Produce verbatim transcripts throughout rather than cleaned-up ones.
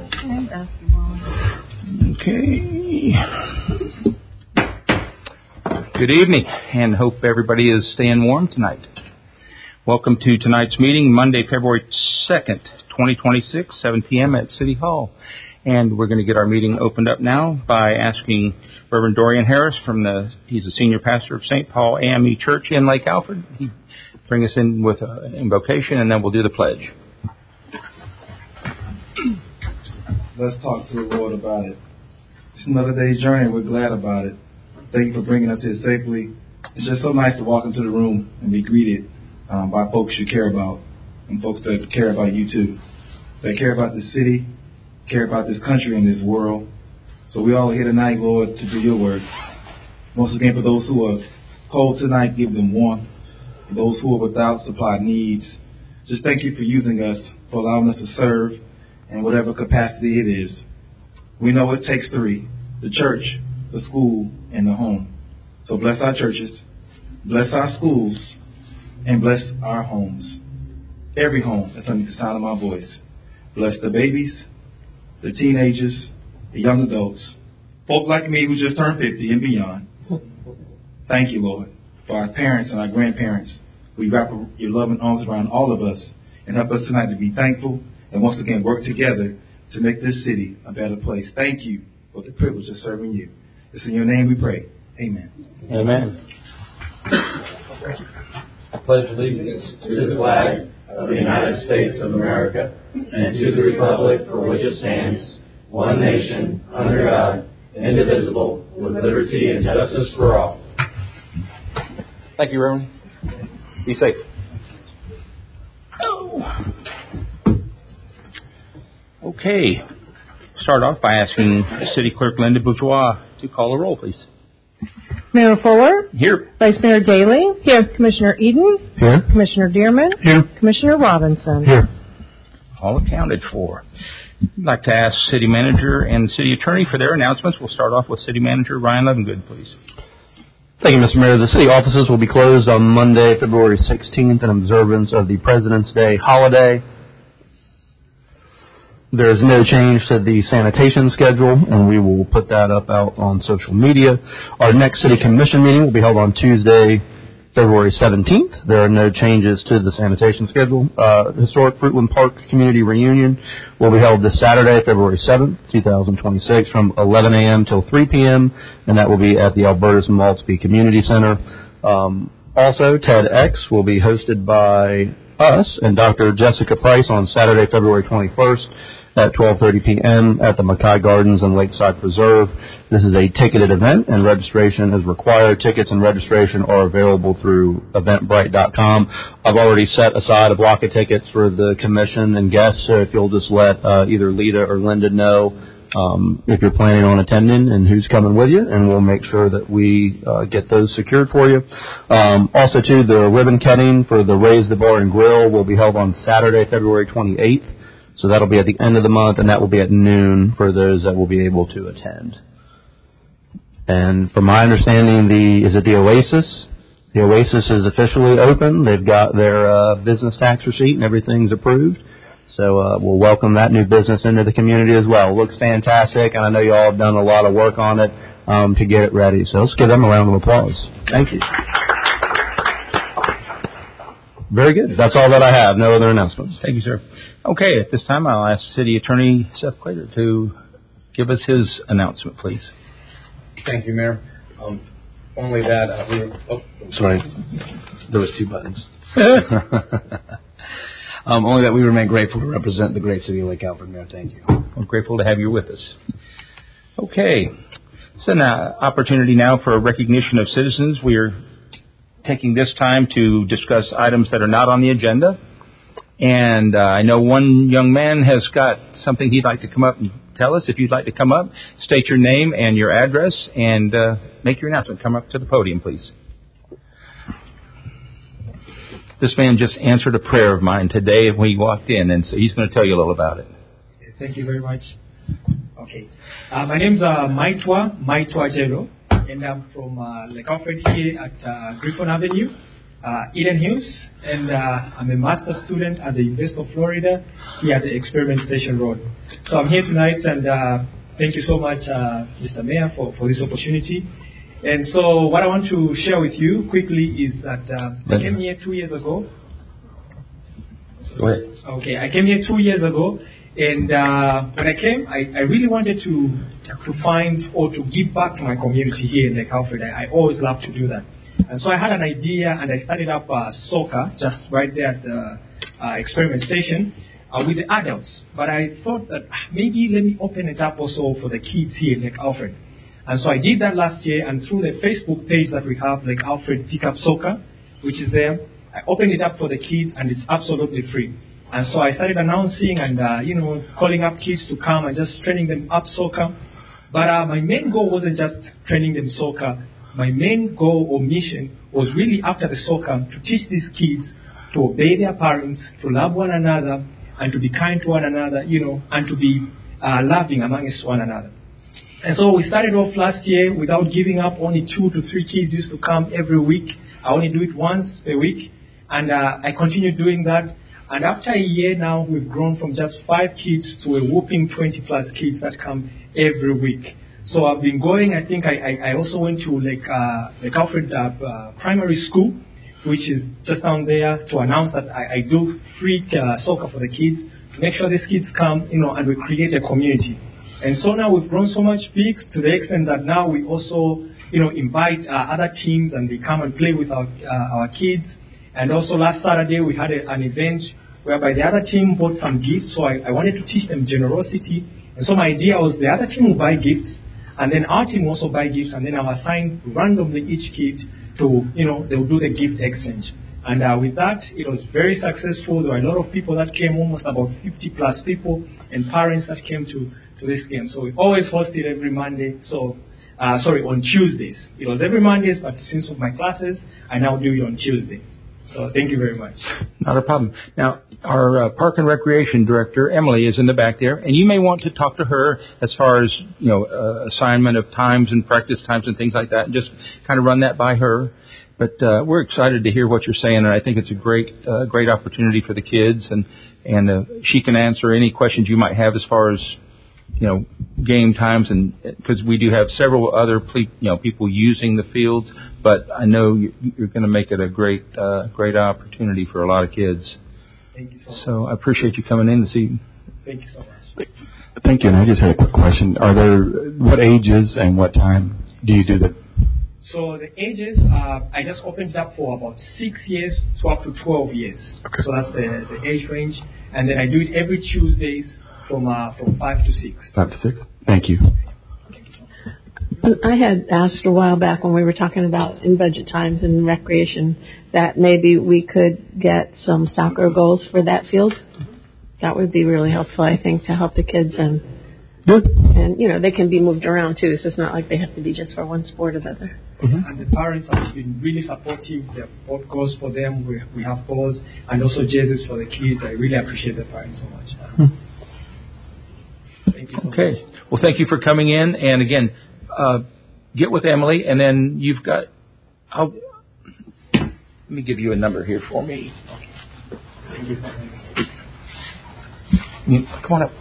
And basketball. Okay. Good evening, and hope everybody is staying warm tonight. Welcome to tonight's meeting, Monday, February second, twenty twenty-six, seven p.m. at City Hall. And we're going to get our meeting opened up now by asking Reverend Dorian Harris from the, he's a senior pastor of Saint Paul A M E Church in Lake Alfred. He bring us in with an invocation, and then we'll do the pledge. Let's talk to the Lord about it. It's another day's journey. We're glad about it. Thank you for bringing us here safely. It's just so nice to walk into the room and be greeted um, by folks you care about and folks that care about you too. They care about the city, care about this country and this world. So we all are here tonight, Lord, to do your work. Once again, for those who are cold tonight, give them warmth. For those who are without, supply needs. Just thank you for using us, for allowing us to serve in whatever capacity it is. We know it takes three, the church, the school, and the home. So bless our churches, bless our schools, and bless our homes. Every home that's under the sound of my voice. Bless the babies, the teenagers, the young adults, folk like me who just turned fifty and beyond. Thank you, Lord, for our parents and our grandparents. We wrap your loving arms around all of us and help us tonight to be thankful and once again work together to make this city a better place. Thank you for the privilege of serving you. It's in your name we pray. Amen. Amen. I pledge allegiance to the flag of the United States of America and to the republic for which it stands, one nation, under God, indivisible, with liberty and justice for all. Thank you, Reverend. Be safe. Oh. Okay. Start off by asking City Clerk Linda Bourgeois to call a roll, please. Mayor Fuller. Here. Vice Mayor Daley. Here. Commissioner Eden. Here. Commissioner Dearman. Here. Commissioner Robinson. Here. All accounted for. I'd like to ask City Manager and City Attorney for their announcements. We'll start off with City Manager Ryan Levengood, please. Thank you, Mister Mayor. The city offices will be closed on Monday, February sixteenth in observance of the President's Day holiday. There is no change to the sanitation schedule, and we will put that up out on social media. Our next City Commission meeting will be held on Tuesday, February seventeenth. There are no changes to the sanitation schedule. Uh, Historic Fruitland Park Community Reunion will be held this Saturday, February seventh, twenty twenty-six, from eleven a.m. till three p.m., and that will be at the Albertus Maltsby Community Center. Um, also, TEDx will be hosted by us and Doctor Jessica Price on Saturday, February twenty-first, at twelve thirty p.m. at the Mackay Gardens and Lakeside Preserve. This is a ticketed event, and registration is required. Tickets and registration are available through eventbrite dot com. I've already set aside a block of tickets for the commission and guests, so if you'll just let uh, either Lita or Linda know um, if you're planning on attending and who's coming with you, and we'll make sure that we uh, get those secured for you. Um, also, too, the ribbon cutting for the Raise the Bar and Grill will be held on Saturday, February twenty-eighth. So that'll be at the end of the month, and that will be at noon for those that will be able to attend. And from my understanding, the is it the Oasis? The Oasis is officially open. They've got their uh, business tax receipt, and everything's approved. So uh, we'll welcome that new business into the community as well. It looks fantastic, and I know you all have done a lot of work on it um, to get it ready. So let's give them a round of applause. Thank you. Very good. That's all that I have. No other announcements. Thank you, sir. Okay, at this time, I'll ask City Attorney Seth Clater to give us his announcement, please. Thank you, Mayor. Um, only that uh, we were, oh, sorry, there was two buttons. um, only that we remain grateful to represent the great city of Lake Alfred, Mayor. Thank you. We're grateful to have you with us. Okay, it's an uh, opportunity now for a recognition of citizens. We are taking this time to discuss items that are not on the agenda. And uh, I know one young man has got something he'd like to come up and tell us. If you'd like to come up, state your name and your address and uh, make your announcement. Come up to the podium, please. This man just answered a prayer of mine today when he walked in, and so he's going to tell you a little about it. Thank you very much. Okay. Uh, my name is uh, Maitwa, Maitwa Jero, and I'm from uh, Lake Alfred here at uh, Griffon Avenue. uh, Eden Hughes, and uh, I'm a master's student at the University of Florida here at the Experiment Station Road. So I'm here tonight, and uh, thank you so much, uh, Mister Mayor, for, for this opportunity. And so what I want to share with you quickly is that uh, I came here two years ago. Go ahead. Okay, I came here two years ago, and uh, when I came, I, I really wanted to to find or to give back to my community here in Lake Alfred. I, I always love to do that. And so I had an idea, and I started up uh, soccer just right there at the uh, experiment station uh, with the adults. But I thought that maybe let me open it up also for the kids here in Lake Alfred. And so I did that last year, and through the Facebook page that we have, Lake Alfred Pick Up Soccer, which is there, I opened it up for the kids, and it's absolutely free. And so I started announcing and, uh, you know, calling up kids to come and just training them up soccer. But uh, my main goal wasn't just training them soccer. My main goal or mission was really after the soccer to teach these kids to obey their parents, to love one another, and to be kind to one another, you know, and to be uh, loving amongst one another. And so we started off last year without giving up. Only two to three kids used to come every week. I only do it once a week. And uh, I continued doing that. And after a year now, we've grown from just five kids to a whopping twenty plus kids that come every week. So I've been going. I think I, I, I also went to like uh, Lake Alfred uh, uh, Primary School, which is just down there, to announce that I, I do free uh, soccer for the kids, to make sure these kids come, you know, and we create a community. And so now we've grown so much big to the extent that now we also, you know, invite uh, other teams, and they come and play with our uh, our kids. And also last Saturday we had a, an event whereby the other team bought some gifts, so I, I wanted to teach them generosity. And so my idea was the other team will buy gifts, and then our team will also buy gifts, and then I'll assign randomly each kid to, you know, they'll do the gift exchange. And uh, with that, it was very successful. There were a lot of people that came, almost about fifty plus people, and parents that came to, to this game. So we always host it every Monday, so, uh, sorry, on Tuesdays. It was every Mondays, but since of my classes, I now do it on Tuesday. So thank you very much. Not a problem. Now, our uh, Park and Recreation Director, Emily, is in the back there, and you may want to talk to her as far as, you know, uh, assignment of times and practice times and things like that, and just kind of run that by her. But uh, we're excited to hear what you're saying, and I think it's a great uh, great opportunity for the kids, and, and uh, she can answer any questions you might have as far as, you know, game times, and because we do have several other ple- you know people using the fields, but I know you're going to make it a great uh, great opportunity for a lot of kids. Thank you so much. So I appreciate you coming in this evening. Thank you so much. Thank you. And I just had a quick question. Are there, what ages and what time do you do that? So the ages, uh, I just opened it up for about six years to up to twelve years. Okay. So that's the, the age range. And then I do it every Tuesdays from uh, from five to six. Five to six? Thank you. I had asked a while back when we were talking about in budget times and recreation that maybe we could get some soccer goals for that field. That would be really helpful, I think, to help the kids, and Good. and you know they can be moved around too. So it's not like they have to be just for one sport or the other. Mm-hmm. And the parents have been really supportive. They have bought goals for them. We we have goals and also jerseys for the kids. I really appreciate the parents so much. Hmm. Thank you so Okay. much. Well, thank you for coming in, and again, uh, get with Emily, and then you've got. I'll, let me give you a number here for me. Thank you so much. Come on up.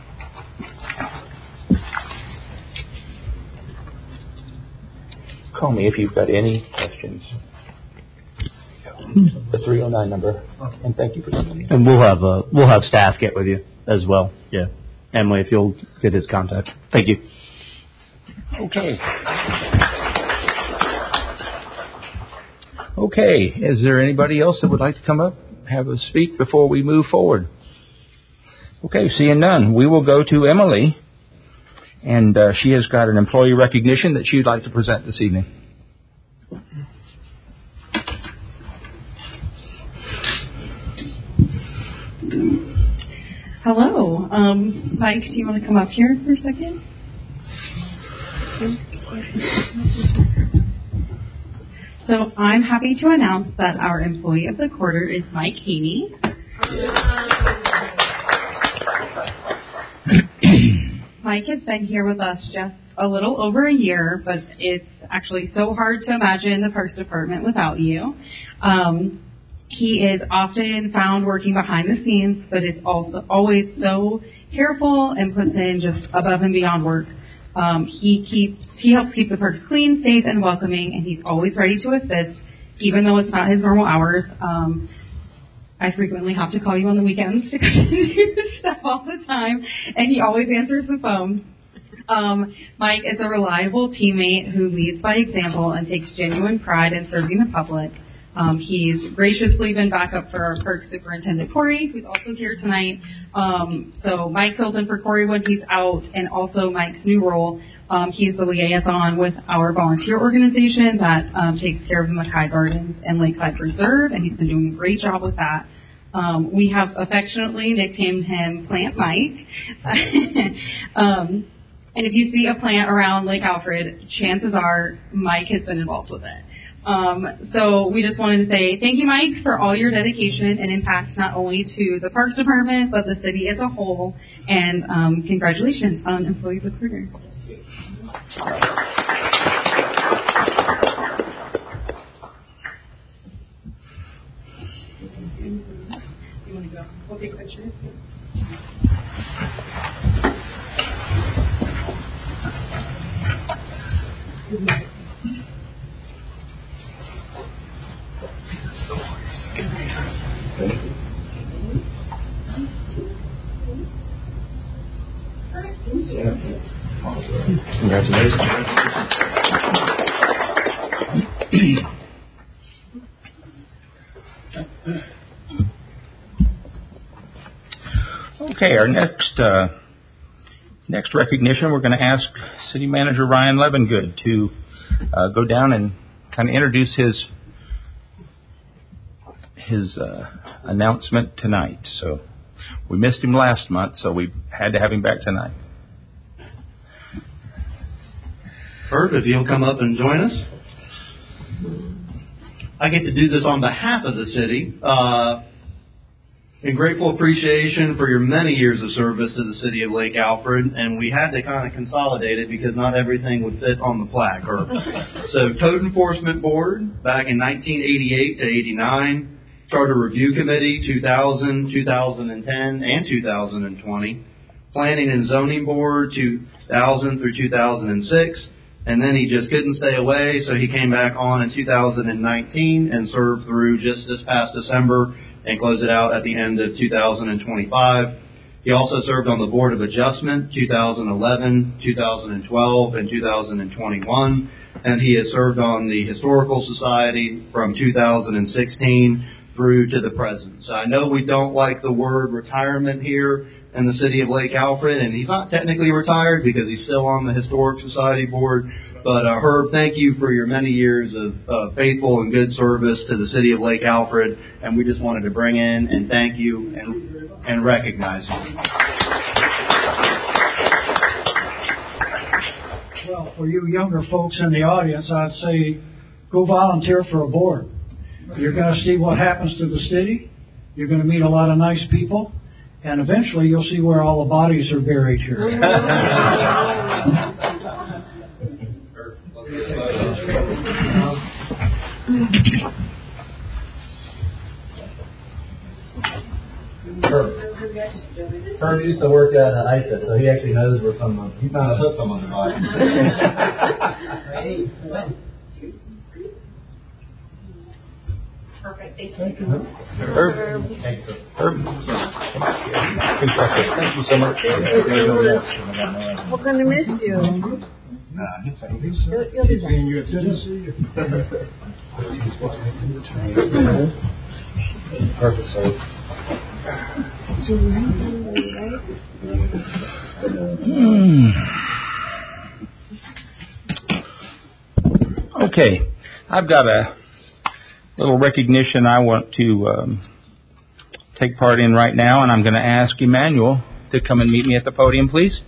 Call me if you've got any questions. The three oh nine number. And thank you for coming in. And we'll have uh, we'll have staff get with you as well. Yeah, Emily, if you'll get his contact. Thank you. Okay. Okay. Is there anybody else that would like to come up, have a speak before we move forward? Okay. Seeing none, we will go to Emily, and uh, she has got an employee recognition that she'd like to present this evening. Hello. Um, Mike, do you want to come up here for a second? So I'm happy to announce that our employee of the quarter is Mike Haney. Mike has been here with us just a little over a year, but it's actually so hard to imagine the Parks Department without you. Um, He is often found working behind the scenes, but is also always so careful and puts in just above and beyond work. Um, he keeps he helps keep the parks clean, safe, and welcoming, and he's always ready to assist, even though it's not his normal hours. Um, I frequently have to call you on the weekends to come and do stuff all the time, and he always answers the phone. Um, Mike is a reliable teammate who leads by example and takes genuine pride in serving the public. Um, he's graciously been back up for our park superintendent, Corey, who's also here tonight. Um, so Mike fills in for Corey when he's out, and also Mike's new role. Um, he's the liaison with our volunteer organization that um, takes care of the Mackay Gardens and Lakeside Preserve, and he's been doing a great job with that. Um, we have affectionately nicknamed him Plant Mike. um, and if you see a plant around Lake Alfred, chances are Mike has been involved with it. Um, so we just wanted to say thank you, Mike, for all your dedication and impact not only to the Parks Department, but the city as a whole. And um, congratulations on Employee of the Quarter. You want to go? We'll take pictures. Congratulations. Okay, our next uh, next recognition, we're going to ask City Manager Ryan Levengood to uh, go down and kind of introduce his his uh, announcement tonight. So we missed him last month, so we had to have him back tonight. Herb, if you'll come up and join us. I get to do this on behalf of the city. Uh, in grateful appreciation for your many years of service to the city of Lake Alfred, and we had to kind of consolidate it because not everything would fit on the plaque. Herb. So, Code Enforcement Board back in nineteen eighty-eight to eighty-nine, Charter Review Committee two thousand, two thousand ten, and two thousand twenty, Planning and Zoning Board two thousand through two thousand six. And then he just couldn't stay away, so he came back on in two thousand nineteen and served through just this past December and closed it out at the end of two thousand twenty-five. He also served on the Board of Adjustment two thousand eleven, two thousand twelve, and two thousand twenty-one. And he has served on the Historical Society from two thousand sixteen through to the present. So I know we don't like the word retirement here in the city of Lake Alfred, and he's not technically retired because he's still on the Historic Society Board. But uh, Herb, thank you for your many years of uh, faithful and good service to the city of Lake Alfred, and we just wanted to bring in and thank you and, and recognize you. Well, for you younger folks in the audience, I'd say go volunteer for a board. You're going to see what happens to the city. You're going to meet a lot of nice people. And eventually you'll see where all the bodies are buried here. Herb. Herb used to work at uh, I F A, so he actually knows where someone, he found to put someone's body. Perfect. Thank you. Herb. Herb. Herb. Thank you so much. We're going to miss you. Nah, he's You'll, you'll be back. you at Tennessee. Perfect, sir. Hmm. Okay, I've got a little recognition I want to um, take part in right now, and I'm going to ask Emmanuel to come and meet me at the podium, please.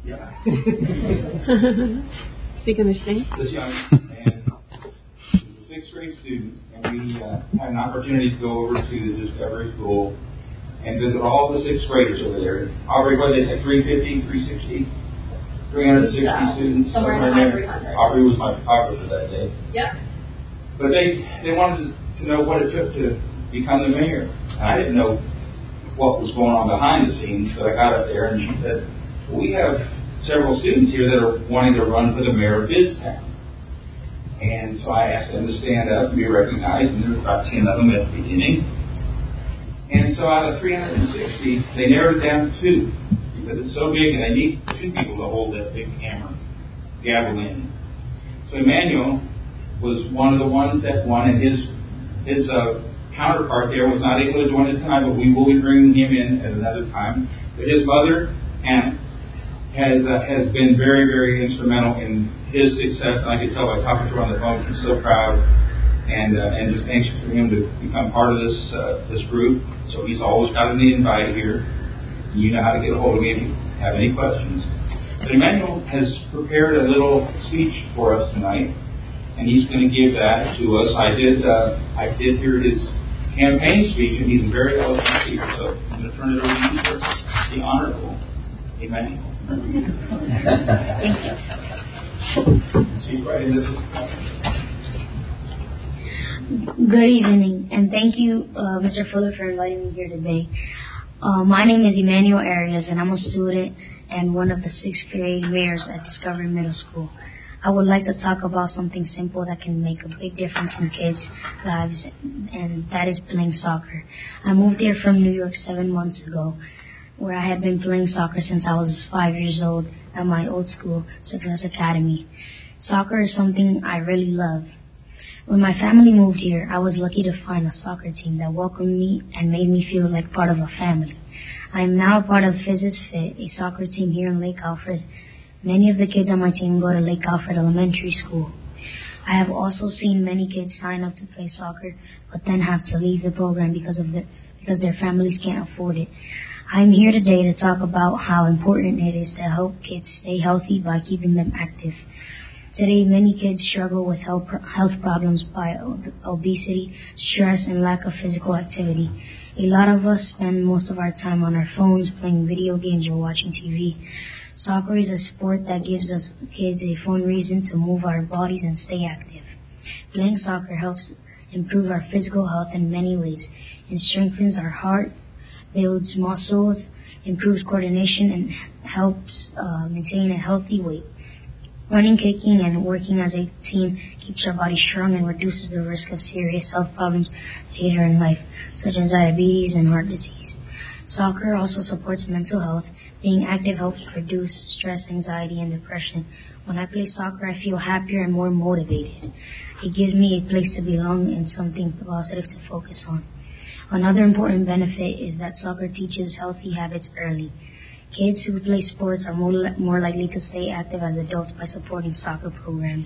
Is he going to sing? This young man was a sixth grade student, and we uh, had an opportunity to go over to the Discovery School and visit all the sixth graders over there. Aubrey, what did they say, three fifty, three sixty, three hundred sixty yeah. students? Somewhere in there. Aubrey was my photographer that day. Yep. But they, they wanted to know what it took to become the mayor. And I didn't know what was going on behind the scenes, but I got up there and she said, well, we have several students here that are wanting to run for the mayor of Biztown. And so I asked them to stand up and be recognized, and there was about ten of them at the beginning. And so out of three hundred sixty, they narrowed it down to two, because it's so big and they need two people to hold that big hammer, gavel in. So Emmanuel was one of the ones that won, and his his uh, counterpart there was not able to join us tonight, but we will be bringing him in at another time. But his mother, Anna, has uh, has been very, very instrumental in his success, and I could tell by talking to her on the phone, she's so proud and uh, and just anxious for him to become part of this uh, this group. So he's always got to be invited here. You know how to get a hold of me if you have any questions. But Emmanuel has prepared a little speech for us tonight, and he's going to give that to us. I did uh, I did hear his campaign speech, and he's a very eloquent speaker. So I'm going to turn it over to you, sir, the Honorable Emmanuel. Thank you. Good evening, and thank you, uh, Mister Fuller, for inviting me here today. Uh, my name is Emmanuel Arias, and I'm a student and one of the sixth grade mayors at Discovery Middle School. I would like to talk about something simple that can make a big difference in kids' lives, and that is playing soccer. I moved here from New York seven months ago, where I had been playing soccer since I was five years old at my old school, Success Academy. Soccer is something I really love. When my family moved here, I was lucky to find a soccer team that welcomed me and made me feel like part of a family. I am now a part of Physics Fit, a soccer team here in Lake Alfred. Many of the kids on my team go to Lake Alfred Elementary School. I have also seen many kids sign up to play soccer, but then have to leave the program because of their, because their families can't afford it. I'm here today to talk about how important it is to help kids stay healthy by keeping them active. Today, many kids struggle with health problems by obesity, stress, and lack of physical activity. A lot of us spend most of our time on our phones, playing video games, or watching T V. Soccer is a sport that gives us kids a fun reason to move our bodies and stay active. Playing soccer helps improve our physical health in many ways. It strengthens our heart, builds muscles, improves coordination, and helps uh, maintain a healthy weight. Running, kicking, and working as a team keeps our body strong and reduces the risk of serious health problems later in life, such as diabetes and heart disease. Soccer also supports mental health. Being active helps reduce stress, anxiety, and depression. When I play soccer, I feel happier and more motivated. It gives me a place to belong and something positive to focus on. Another important benefit is that soccer teaches healthy habits early. Kids who play sports are more, more likely to stay active as adults by supporting soccer programs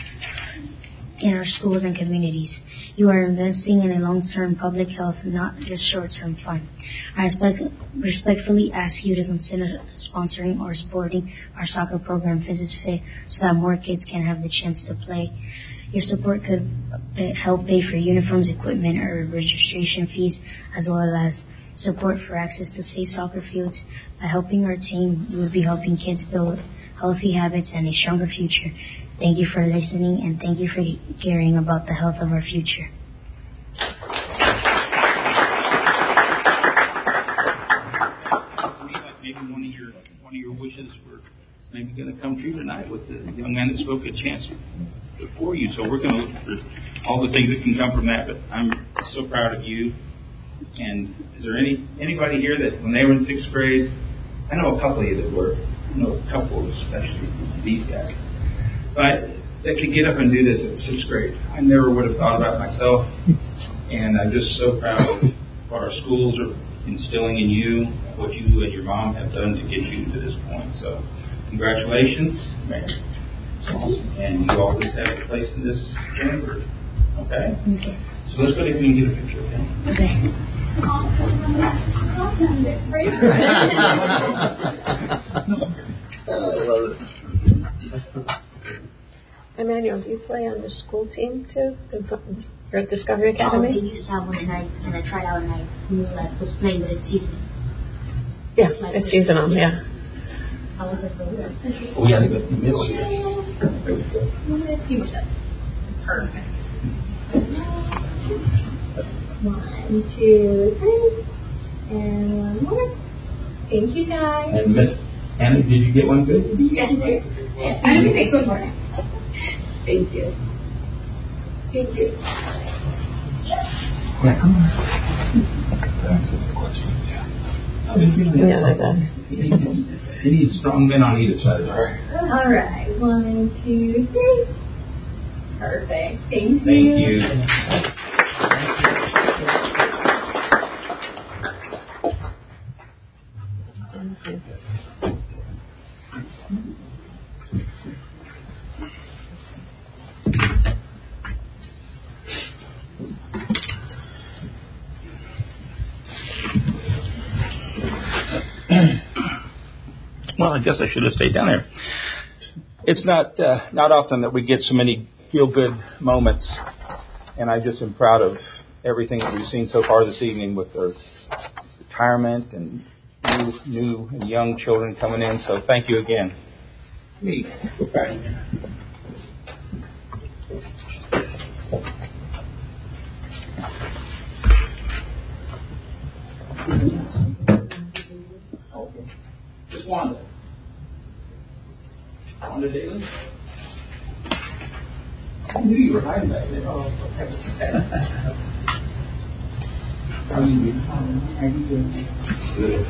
in our schools and communities. You are investing in a long-term public health, not just short-term fun. I respect, respectfully ask you to consider sponsoring or supporting our soccer program, Physics Fit, so that more kids can have the chance to play. Your support could help pay for uniforms, equipment, or registration fees, as well as support for access to safe soccer fields. By helping our team, you will be helping kids build healthy habits and a stronger future. Thank you for listening, and thank you for caring about the health of our future. Maybe one of your one of your wishes were maybe going to come true tonight with the young man that spoke a chance before you. So we're going to look for all the things that can come from that. But I'm so proud of you. And is there any anybody here that when they were in sixth grade, I know a couple of you that were, I know a couple especially these guys, but that could get up and do this at sixth grade. I never would have thought about myself, and I'm just so proud of what our schools are instilling in you, what you and your mom have done to get you to this point. So congratulations, man. And you all just have a place in this chamber. Okay? Okay. So let's go ahead and get a picture, okay? Okay. And Emmanuel, do you play on the school team too? Or at Discovery Academy? Oh, they used to have one, and I and I tried out, and I knew that was playing, but it's seasonal. Yeah, like it's seasonal. Yeah. I was like, oh, yeah. Oh, yeah, they got the middle here. Perfect. One, two, three, and one more. Thank you, guys. And Miss Anna, did you get one good? Yes, sir. I didn't take one more. Thank you. Thank you. Yeah, come on. That's a question. Yeah. Yeah, they're done. You need strong men on either side, all right? All right. One, two, three. Perfect. Thank you. Thank you. Well, I guess I should have stayed down there. It's not uh, not often that we get so many feel-good moments, and I just am proud of everything that we've seen so far this evening with our retirement and new, new and young children coming in. So thank you again. Me. Okay. Just Wanda. Wanda Daly? I knew you were hiding back there. Oh, okay. How are you doing? How are you doing? Good.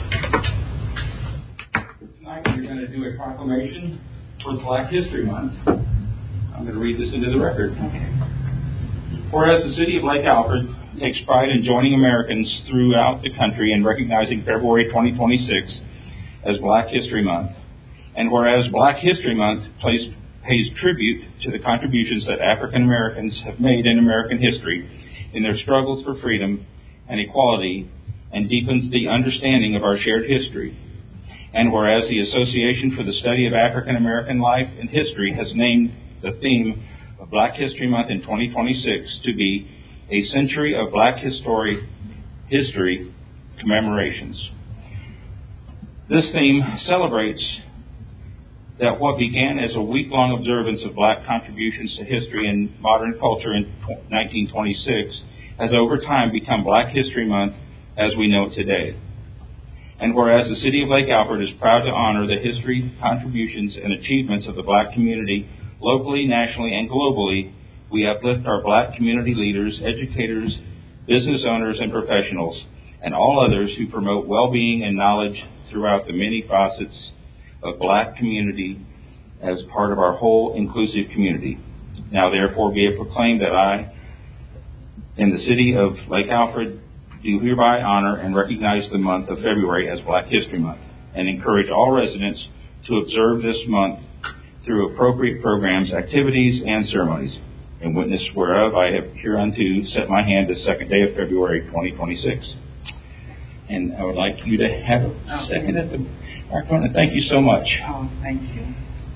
Tonight we're going to do a proclamation for Black History Month. I'm going to read this into the record. Okay. Whereas the city of Lake Alfred takes pride in joining Americans throughout the country in recognizing February twenty twenty-six as Black History Month, and whereas Black History Month plays, pays tribute to the contributions that African Americans have made in American history in their struggles for freedom and equality, and deepens the understanding of our shared history, and whereas the Association for the Study of African American Life and History has named the theme of Black History Month in twenty twenty-six to be a century of Black history, history commemorations. This theme celebrates that what began as a week-long observance of Black contributions to history and modern culture in nineteen twenty-six has over time become Black History Month as we know it today. And whereas the city of Lake Alfred is proud to honor the history, contributions, and achievements of the Black community locally, nationally, and globally, we uplift our Black community leaders, educators, business owners, and professionals, and all others who promote well-being and knowledge throughout the many facets of Black community as part of our whole inclusive community. Now therefore be it proclaimed that I, in the city of Lake Alfred, do hereby honor and recognize the month of February as Black History Month, and encourage all residents to observe this month through appropriate programs, activities, and ceremonies. In witness whereof I have hereunto set my hand this second day of February twenty twenty-six. And I would like you to have a second at the microphone, and thank you so much. Oh, thank you.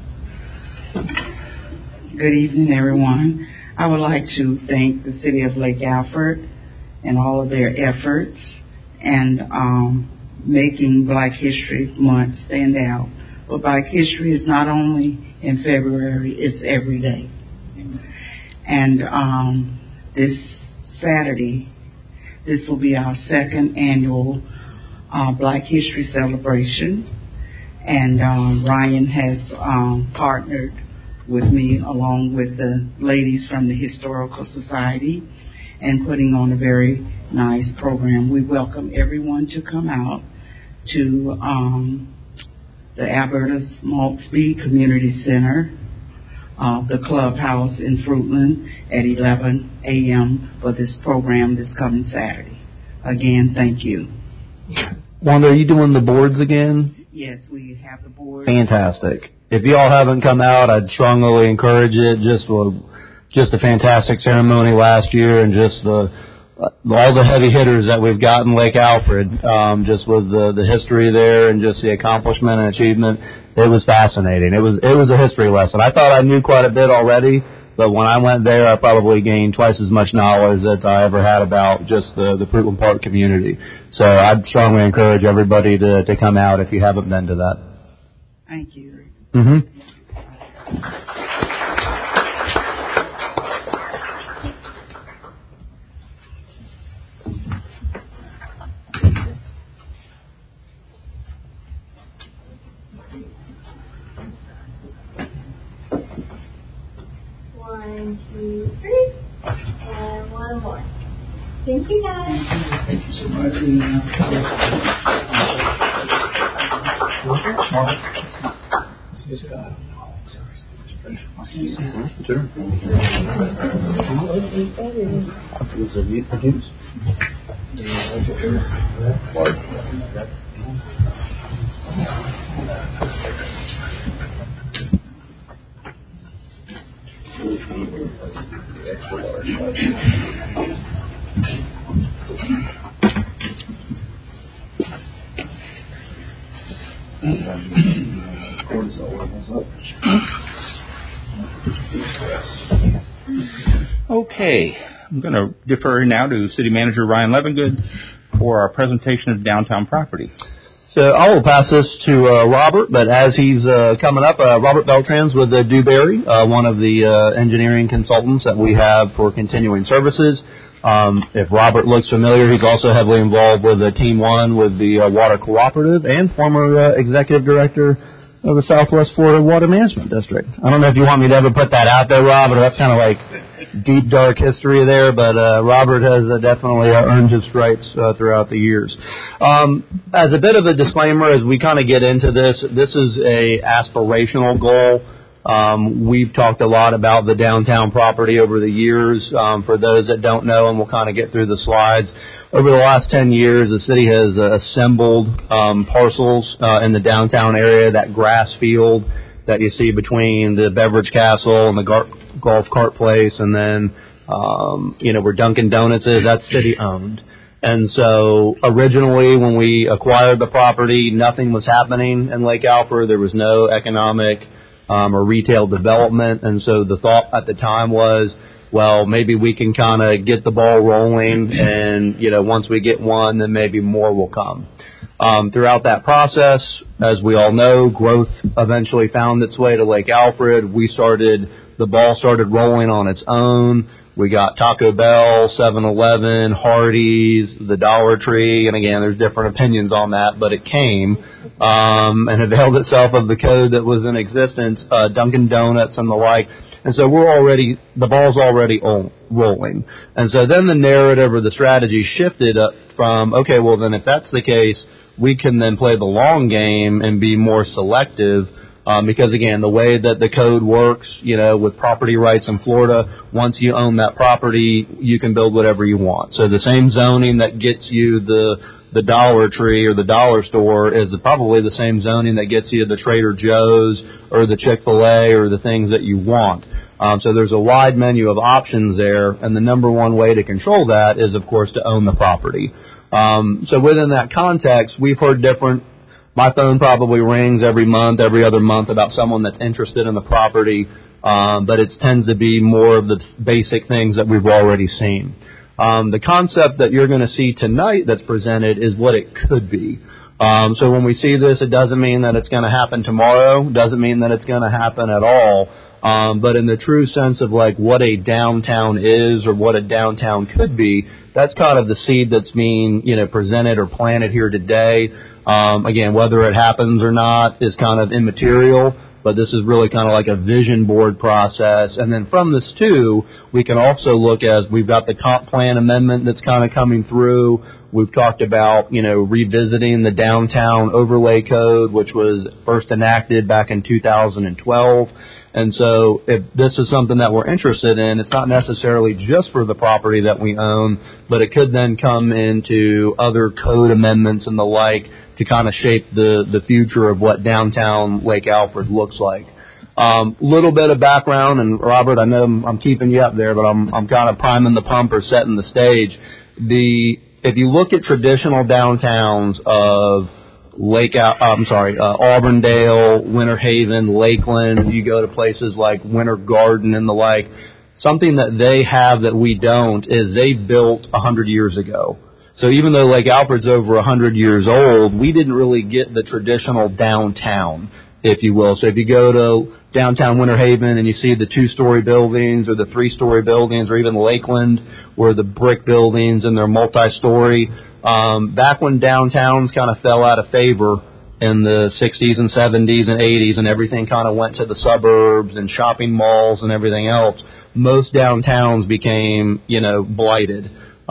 Good evening, everyone. I would like to thank the City of Lake Alfred and all of their efforts and um, making Black History Month stand out. But Black History is not only in February, it's every day. And um, this Saturday, this will be our second annual uh, Black History celebration. And uh, Ryan has um, partnered with me along with the ladies from the Historical Society and putting on a very nice program. We welcome everyone to come out to um, the Alberta's Maltsby Community Center, uh, the clubhouse in Fruitland at eleven a.m. for this program this coming Saturday. Again, thank you. Wanda, are you doing the boards again? Yes, we have the board. Fantastic. If you all haven't come out, I'd strongly encourage it. Just a, just a fantastic ceremony last year, and just the all the heavy hitters that we've got in Lake Alfred, um, just with the, the history there and just the accomplishment and achievement. It was fascinating. It was it was a history lesson. I thought I knew quite a bit already, But when I went there, I probably gained twice as much knowledge as I ever had about just the, the Fruitland Park community. So I'd strongly encourage everybody to, to come out if you haven't been to that. Thank you. Mm-hmm. One, two, three, and one more. Thank you, guys. Thank you so much. Okay, I'm going to defer now to City Manager Ryan Levengood for our presentation of downtown property. So I will pass this to uh, Robert, but as he's uh, coming up, uh, Robert Beltrans with uh, Dewberry, uh, one of the uh, engineering consultants that we have for continuing services. Um, if Robert looks familiar, he's also heavily involved with uh, Team One with the uh, Water Cooperative and former uh, executive director of the Southwest Florida Water Management District. I don't know if you want me to ever put that out there, Robert. That's kind of like deep, dark history there, but uh, Robert has uh, definitely uh, earned his stripes uh, throughout the years. Um, as a bit of a disclaimer, as we kind of get into this, this is a aspirational goal. Um, we've talked a lot about the downtown property over the years. Um, for those that don't know, and we'll kind of get through the slides, over the last ten years, the city has uh, assembled um, parcels uh, in the downtown area, that grass field that you see between the Beverage Castle and the gar- golf cart place, and then, um, you know, where Dunkin' Donuts is, that's city-owned. And so originally when we acquired the property, nothing was happening in Lake Alfred. There was no economic um, or retail development. And so the thought at the time was, well, maybe we can kind of get the ball rolling, and, you know, once we get one, then maybe more will come. Um, throughout that process, as we all know, growth eventually found its way to Lake Alfred. We started, the ball started rolling on its own. We got Taco Bell, seven eleven, Hardee's, the Dollar Tree, and again, there's different opinions on that, but it came um, and availed itself of the code that was in existence, uh, Dunkin' Donuts and the like. And so we're already, the ball's already rolling. And so then the narrative or the strategy shifted up from, okay, well then if that's the case, we can then play the long game and be more selective. Um, because again, the way that the code works, you know, with property rights in Florida, once you own that property, you can build whatever you want. So the same zoning that gets you the the Dollar Tree or the dollar store is probably the same zoning that gets you the Trader Joe's or the Chick-fil-A or the things that you want. Um, so there's a wide menu of options there, and the number one way to control that is, of course, to own the property. Um, so within that context, we've heard different. My phone probably rings every month, every other month about someone that's interested in the property, um, but it tends to be more of the basic things that we've already seen. Um, the concept that you're going to see tonight that's presented is what it could be. Um, so when we see this, it doesn't mean that it's going to happen tomorrow, doesn't mean that it's going to happen at all. Um, but in the true sense of like what a downtown is or what a downtown could be, that's kind of the seed that's being, you know, presented or planted here today. Um, again, whether it happens or not is kind of immaterial, but this is really kind of like a vision board process. And then from this too, we can also look as we've got the comp plan amendment that's kind of coming through. We've talked about, you know, revisiting the downtown overlay code, which was first enacted back in two thousand twelve. And so if this is something that we're interested in, it's not necessarily just for the property that we own, but it could then come into other code amendments and the like to kind of shape the, the future of what downtown Lake Alfred looks like. Um, little bit of background, and Robert, I know I'm, I'm keeping you up there, but I'm, I'm kind of priming the pump or setting the stage. The, if you look at traditional downtowns of Lake, uh, I'm sorry, uh, Auburndale, Winter Haven, Lakeland. You go to places like Winter Garden and the like. Something that they have that we don't is they built a hundred years ago. So even though Lake Alfred's over a hundred years old, we didn't really get the traditional downtown, if you will. So if you go to downtown Winter Haven and you see the two-story buildings or the three-story buildings, or even Lakeland where the brick buildings and they're multi-story, um, back when downtowns kind of fell out of favor in the sixties and seventies and eighties and everything kind of went to the suburbs and shopping malls and everything else, most downtowns became, you know, blighted.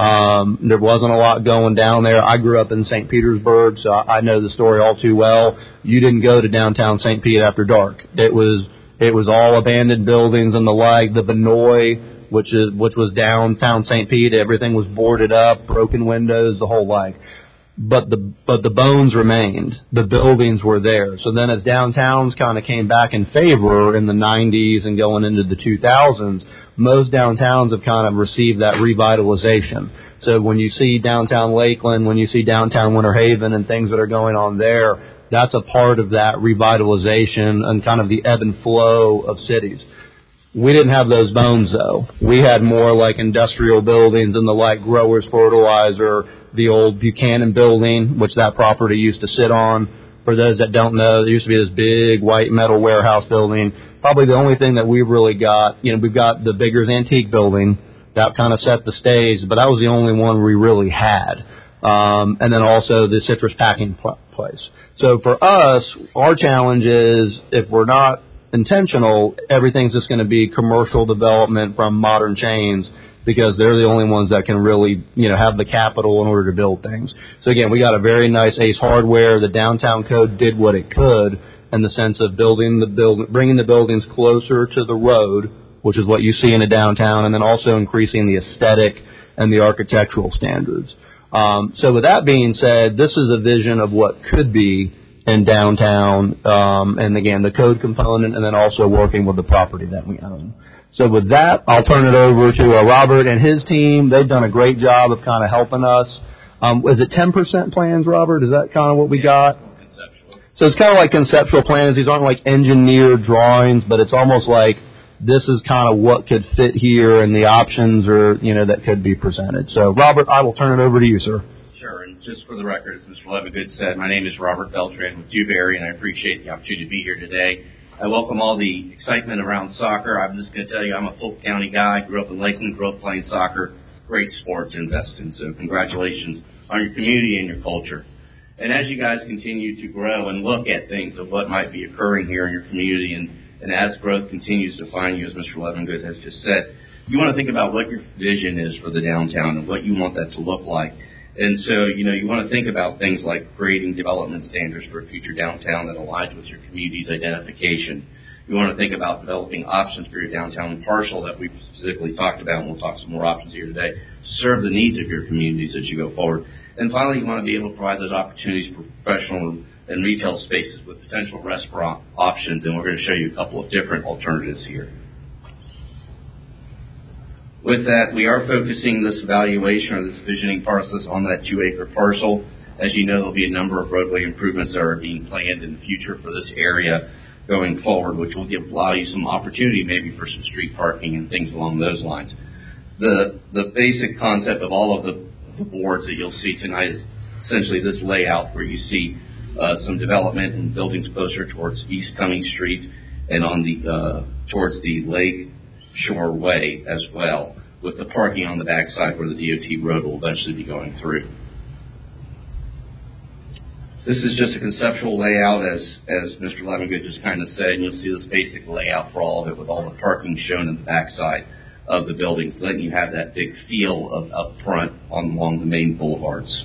Um, there wasn't a lot going down there. I grew up in Saint Petersburg, so I, I know the story all too well. You didn't go to downtown Saint Pete after dark. It was it was all abandoned buildings and the like. The Vinoy, which is which was downtown Saint Pete, everything was boarded up, broken windows, the whole like. But the but the bones remained. The buildings were there. So then as downtowns kind of came back in favor in the nineties and going into the two thousands, most downtowns have kind of received that revitalization. So when you see downtown Lakeland, when you see downtown Winter Haven and things that are going on there, that's a part of that revitalization and kind of the ebb and flow of cities. We didn't have those bones, though. We had more like industrial buildings and the like, Growers Fertilizer, the old Buchanan building, which that property used to sit on. For those that don't know, there used to be this big white metal warehouse building. Probably the only thing that we've really got, you know, we've got the Biggers Antique building. That kind of set the stage, but that was the only one we really had. Um, and then also the citrus packing pl- place. So for us, our challenge is if we're not intentional, everything's just going to be commercial development from modern chains because they're the only ones that can really, you know, have the capital in order to build things. So again, we got a very nice Ace Hardware. The downtown code did what it could in the sense of building the build, bringing the buildings closer to the road, which is what you see in a downtown, and then also increasing the aesthetic and the architectural standards. Um, so with that being said, this is a vision of what could be in downtown, um, and again, the code component, and then also working with the property that we own. So with that, I'll turn it over to uh, Robert and his team. They've done a great job of kind of helping us. Um, is it ten percent plans, Robert? Is that kind of what we got? So it's kind of like conceptual plans. These aren't like engineered drawings, but it's almost like this is kind of what could fit here and the options are, you know, that could be presented. So, Robert, I will turn it over to you, sir. Sure, and just for the record, as Mister Levigood said, my name is Robert Beltran with Dewberry, and I appreciate the opportunity to be here today. I welcome all the excitement around soccer. I'm just going to tell you, I'm a Polk County guy, grew up in Lakeland, grew up playing soccer, great sport to invest in. So congratulations on your community and your culture. And as you guys continue to grow and look at things of what might be occurring here in your community, and, and as growth continues to find you, as Mister Levigood has just said, you want to think about what your vision is for the downtown and what you want that to look like. And so, you know, you want to think about things like creating development standards for a future downtown that aligns with your community's identification. You want to think about developing options for your downtown parcel that we specifically talked about, and we'll talk some more options here today, to serve the needs of your communities as you go forward. And finally, you want to be able to provide those opportunities for professional and retail spaces with potential restaurant options, and we're going to show you a couple of different alternatives here. With that, we are focusing this evaluation or this visioning process on that two-acre parcel. As you know, there'll be a number of roadway improvements that are being planned in the future for this area going forward, which will give, allow you some opportunity maybe for some street parking and things along those lines. The the basic concept of all of the, the boards that you'll see tonight is essentially this layout where you see uh, some development and buildings closer towards East Cumming Street and on the uh, towards the Lake Shore Way as well, with the parking on the backside where the D O T road will eventually be going through. This is just a conceptual layout, as as Mister Levigood just kind of said, and you'll see this basic layout for all of it with all the parking shown in the backside of the buildings, letting you have that big feel of up front on along the main boulevards.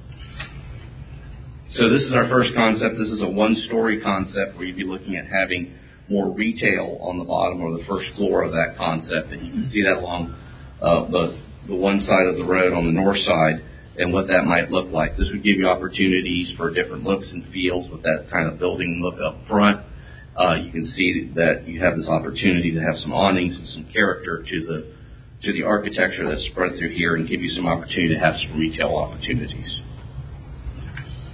So this is our first concept. This is a one-story concept where you'd be looking at having more retail on the bottom or the first floor of that concept, and you can see that along uh, the the one side of the road on the north side and what that might look like. This would give you opportunities for different looks and feels with that kind of building look up front. Uh, you can see that you have this opportunity to have some awnings and some character to the to the architecture that's spread through here and give you some opportunity to have some retail opportunities.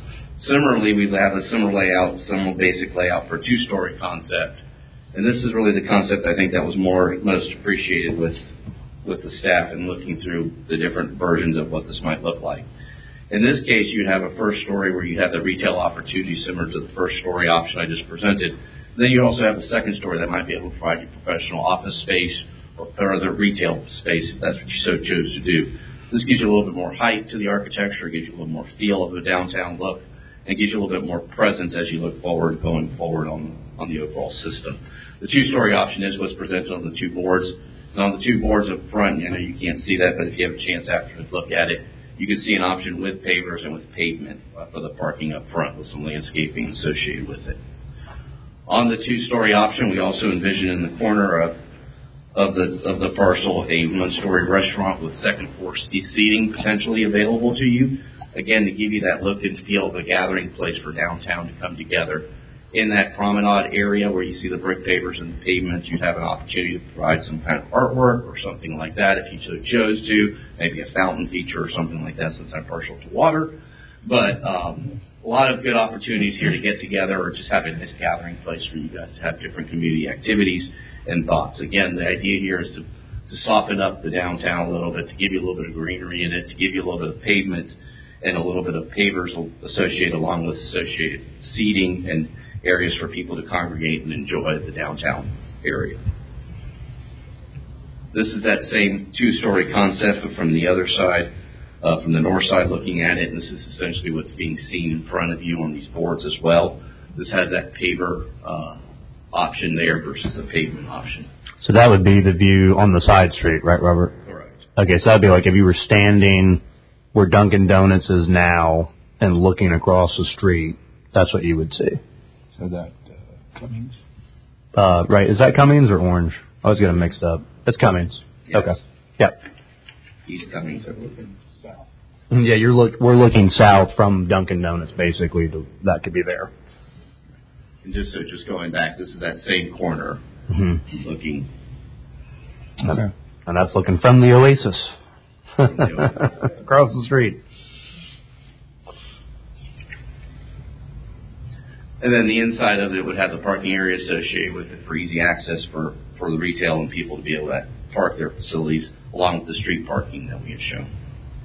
Similarly, we have a similar layout, similar basic layout for a two-story concept. And this is really the concept I think that was more most appreciated with with the staff and looking through the different versions of what this might look like. In this case, you'd have a first story where you have the retail opportunity similar to the first story option I just presented. Then you also have a second story that might be able to provide you professional office space or further retail space if that's what you so chose to do. This gives you a little bit more height to the architecture, gives you a little more feel of a downtown look, and gives you a little bit more presence as you look forward, going forward on, on the overall system. The two-story option is what's presented on the two boards. And on the two boards up front, you know, you can't see that, but if you have a chance after to look at it, you can see an option with pavers and with pavement uh, for the parking up front with some landscaping associated with it. On the two-story option, we also envision in the corner of of the of the parcel a one-story restaurant with second-floor seating potentially available to you. Again, to give you that look and feel of a gathering place for downtown to come together. In that promenade area where you see the brick pavers and the pavements, you'd have an opportunity to provide some kind of artwork or something like that if you so chose to, maybe a fountain feature or something like that since I'm partial to water. But um, a lot of good opportunities here to get together or just have a nice gathering place for you guys to have different community activities and thoughts. Again, the idea here is to, to soften up the downtown a little bit, to give you a little bit of greenery in it, to give you a little bit of pavement and a little bit of pavers associated along with associated seating and areas for people to congregate and enjoy the downtown area. This is that same two-story concept, but from the other side, uh, from the north side looking at it, and this is essentially what's being seen in front of you on these boards as well. This has that paver uh, option there versus the pavement option. So that would be the view on the side street, right, Robert? Correct. Okay, so that would be like if you were standing where Dunkin' Donuts is now and looking across the street, that's what you would see. So that uh, Cummings? Uh, right, is that Cummings or Orange? I was getting mixed up. It's Cummings. Yes. Okay. Yep. East Cummings are looking south. Yeah, you're look. We're looking south from Dunkin' Donuts, basically. To, that could be there. And just so, just going back, this is that same corner Mm-hmm. looking. Okay. And that's looking from the Oasis. From the Oasis. Across the street. And then the inside of it would have the parking area associated with it for easy access for, for the retail and people to be able to park their facilities along with the street parking that we have shown.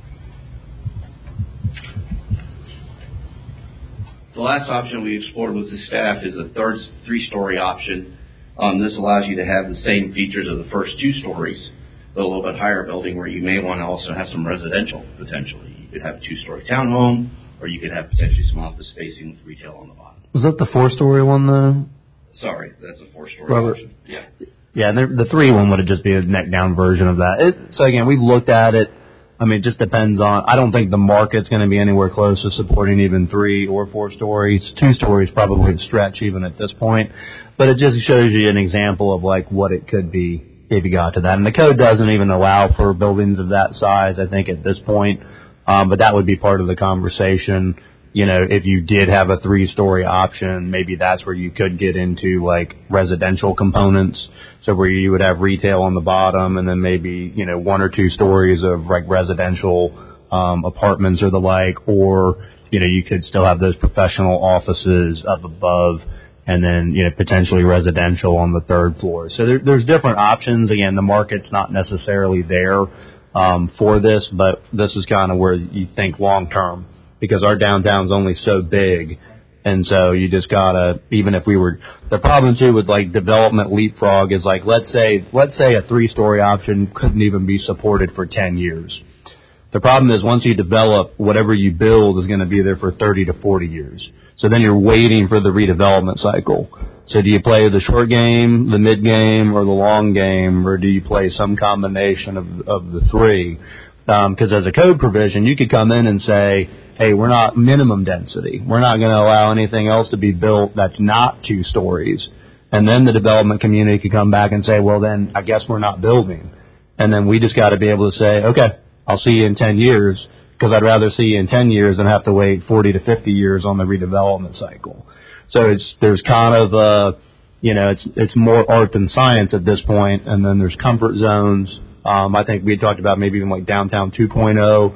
The last option we explored with the staff is a third three-story option. Um, this allows you to have the same features of the first two stories, but a little bit higher building where you may want to also have some residential potentially. You could have a two-story townhome, or you could have potentially some office spacing with retail on the bottom. Was that the four-story one, though? Sorry, that's a four-story Robert. option. Yeah. Yeah, the, the three one would just be a neck-down version of that. It, so, again, we've looked at it. I mean, it just depends on – I don't think the market's going to be anywhere close to supporting even three or four stories. Two stories probably a stretch even at this point. But it just shows you an example of, like, what it could be if you got to that. And the code doesn't even allow for buildings of that size, I think, at this point. Um, but that would be part of the conversation. You know, if you did have a three-story option, maybe that's where you could get into, like, residential components. So where you would have retail on the bottom and then maybe, you know, one or two stories of, like, residential um, apartments or the like. Or, you know, you could still have those professional offices up above and then, you know, potentially residential on the third floor. So there, there's different options. Again, the market's not necessarily there um, for this, but this is kind of where you think long-term. Because our downtown's only so big, and so you just gotta, even if we were, the problem too with like development leapfrog is like, let's say, let's say a three-story option couldn't even be supported for ten years. The problem is once you develop, whatever you build is gonna be there for thirty to forty years. So then you're waiting for the redevelopment cycle. So do you play the short game, the mid game, or the long game, or do you play some combination of, of the three? Because um, as a code provision, you could come in and say, hey, we're not minimum density. We're not going to allow anything else to be built that's not two stories. And then the development community could come back and say, well, then I guess we're not building. And then we just got to be able to say, okay, I'll see you in ten years, because I'd rather see you in ten years than have to wait forty to fifty years on the redevelopment cycle. So it's there's kind of, uh, you know, it's it's more art than science at this point. And then there's comfort zones. Um, I think we had talked about maybe even like downtown two point oh.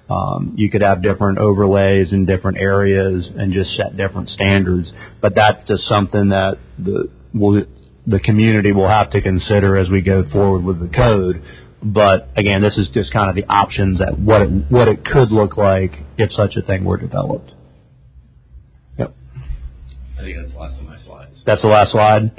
Um, you could have different overlays in different areas and just set different standards. But that's just something that the will, the community will have to consider as we go forward with the code. But again, this is just kind of the options at what it, what it could look like if such a thing were developed. Yep. I think that's the last of my slides. That's the last slide.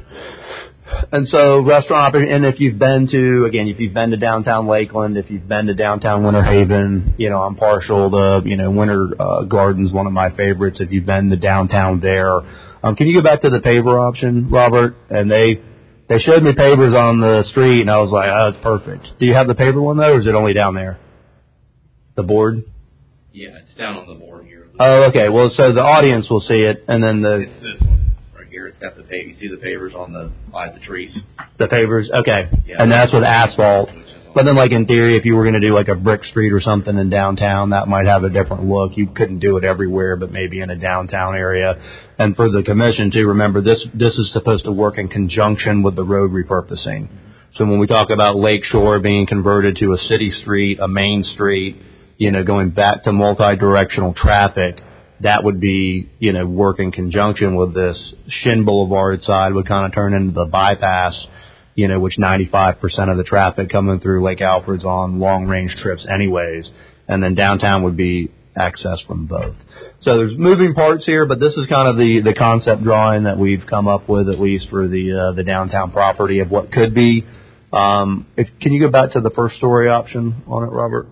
And so restaurant, and if you've been to, again, if you've been to downtown Lakeland, if you've been to downtown Winter Haven, you know, I'm partial to, you know, Winter uh, Garden's one of my favorites. If you've been to downtown there, um, can you go back to the paver option, Robert? And they, they showed me pavers on the street and I was like, oh, it's perfect. Do you have the paver one though, or is it only down there? The board? Yeah, it's down on the board here. Oh, okay. Well, so the audience will see it and then the... It's this one. Here, it's got the pave. You see the pavers on the by the trees. The pavers, okay, yeah, and that's with asphalt. But then, like in theory, if you were going to do like a brick street or something in downtown, that might have a different look. You couldn't do it everywhere, but maybe in a downtown area. And for the commission too, remember this this is supposed to work in conjunction with the road repurposing. So when we talk about Lakeshore being converted to a city street, a main street, you know, going back to multi-directional traffic, that would be, you know, work in conjunction with this. Shin Boulevard side would kind of turn into the bypass, you know, which ninety-five percent of the traffic coming through Lake Alfred's on long-range trips anyways. And then downtown would be access from both. So there's moving parts here, but this is kind of the, the concept drawing that we've come up with, at least for the uh, the downtown property of what could be. Um, if, can you go back to the first story option on it, Robert?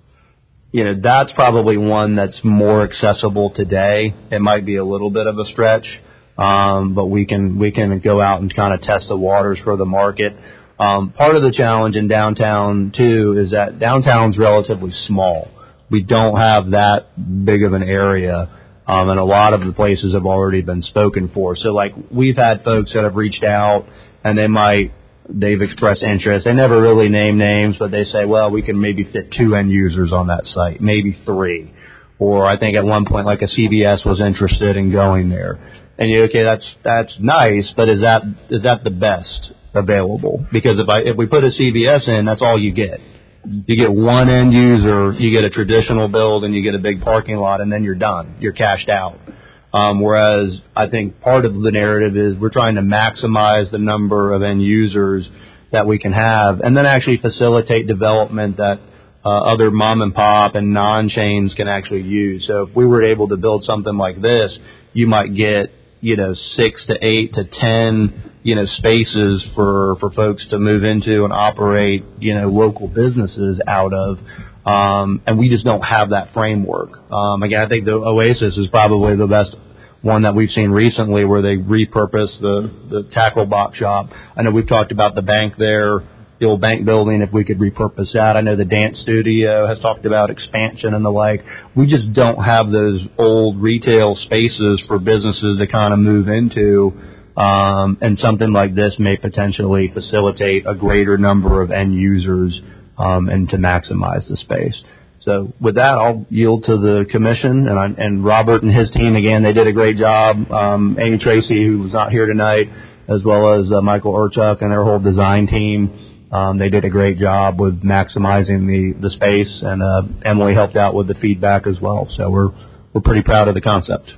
You know, that's probably one that's more accessible today. It might be a little bit of a stretch, um, but we can we can go out and kind of test the waters for the market. Um, part of the challenge in downtown, too, is that downtown's relatively small. We don't have that big of an area, um, and a lot of the places have already been spoken for. So, like, we've had folks that have reached out, and they might they've expressed interest. They never really name names, but they say, well, we can maybe fit two end users on that site, maybe three. Or I think at one point, like a C V S was interested in going there. And you okay, that's that's nice, but is that is that the best available? Because if I if we put a C V S in, that's all you get. You get one end user, you get a traditional build, and you get a big parking lot, and then you're done. You're cashed out. Um, whereas I think part of the narrative is we're trying to maximize the number of end users that we can have and then actually facilitate development that uh, other mom and pop and non-chains can actually use. So if we were able to build something like this, you might get, you know, six to eight to ten, you know, spaces for, for folks to move into and operate, you know, local businesses out of. Um, and we just don't have that framework. Um, again, I think the Oasis is probably the best one that we've seen recently where they repurposed the, the tackle box shop. I know we've talked about the bank there, the old bank building, if we could repurpose that. I know the dance studio has talked about expansion and the like. We just don't have those old retail spaces for businesses to kind of move into. Um, and something like this may potentially facilitate a greater number of end users Um, and to maximize the space. So with that, I'll yield to the commission, and, I, and Robert and his team, again, they did a great job. Um, Amy Tracy, who was not here tonight, as well as uh, Michael Urchuk and their whole design team, um, they did a great job with maximizing the, the space, and uh, Emily helped out with the feedback as well. So we're we're pretty proud of the concept.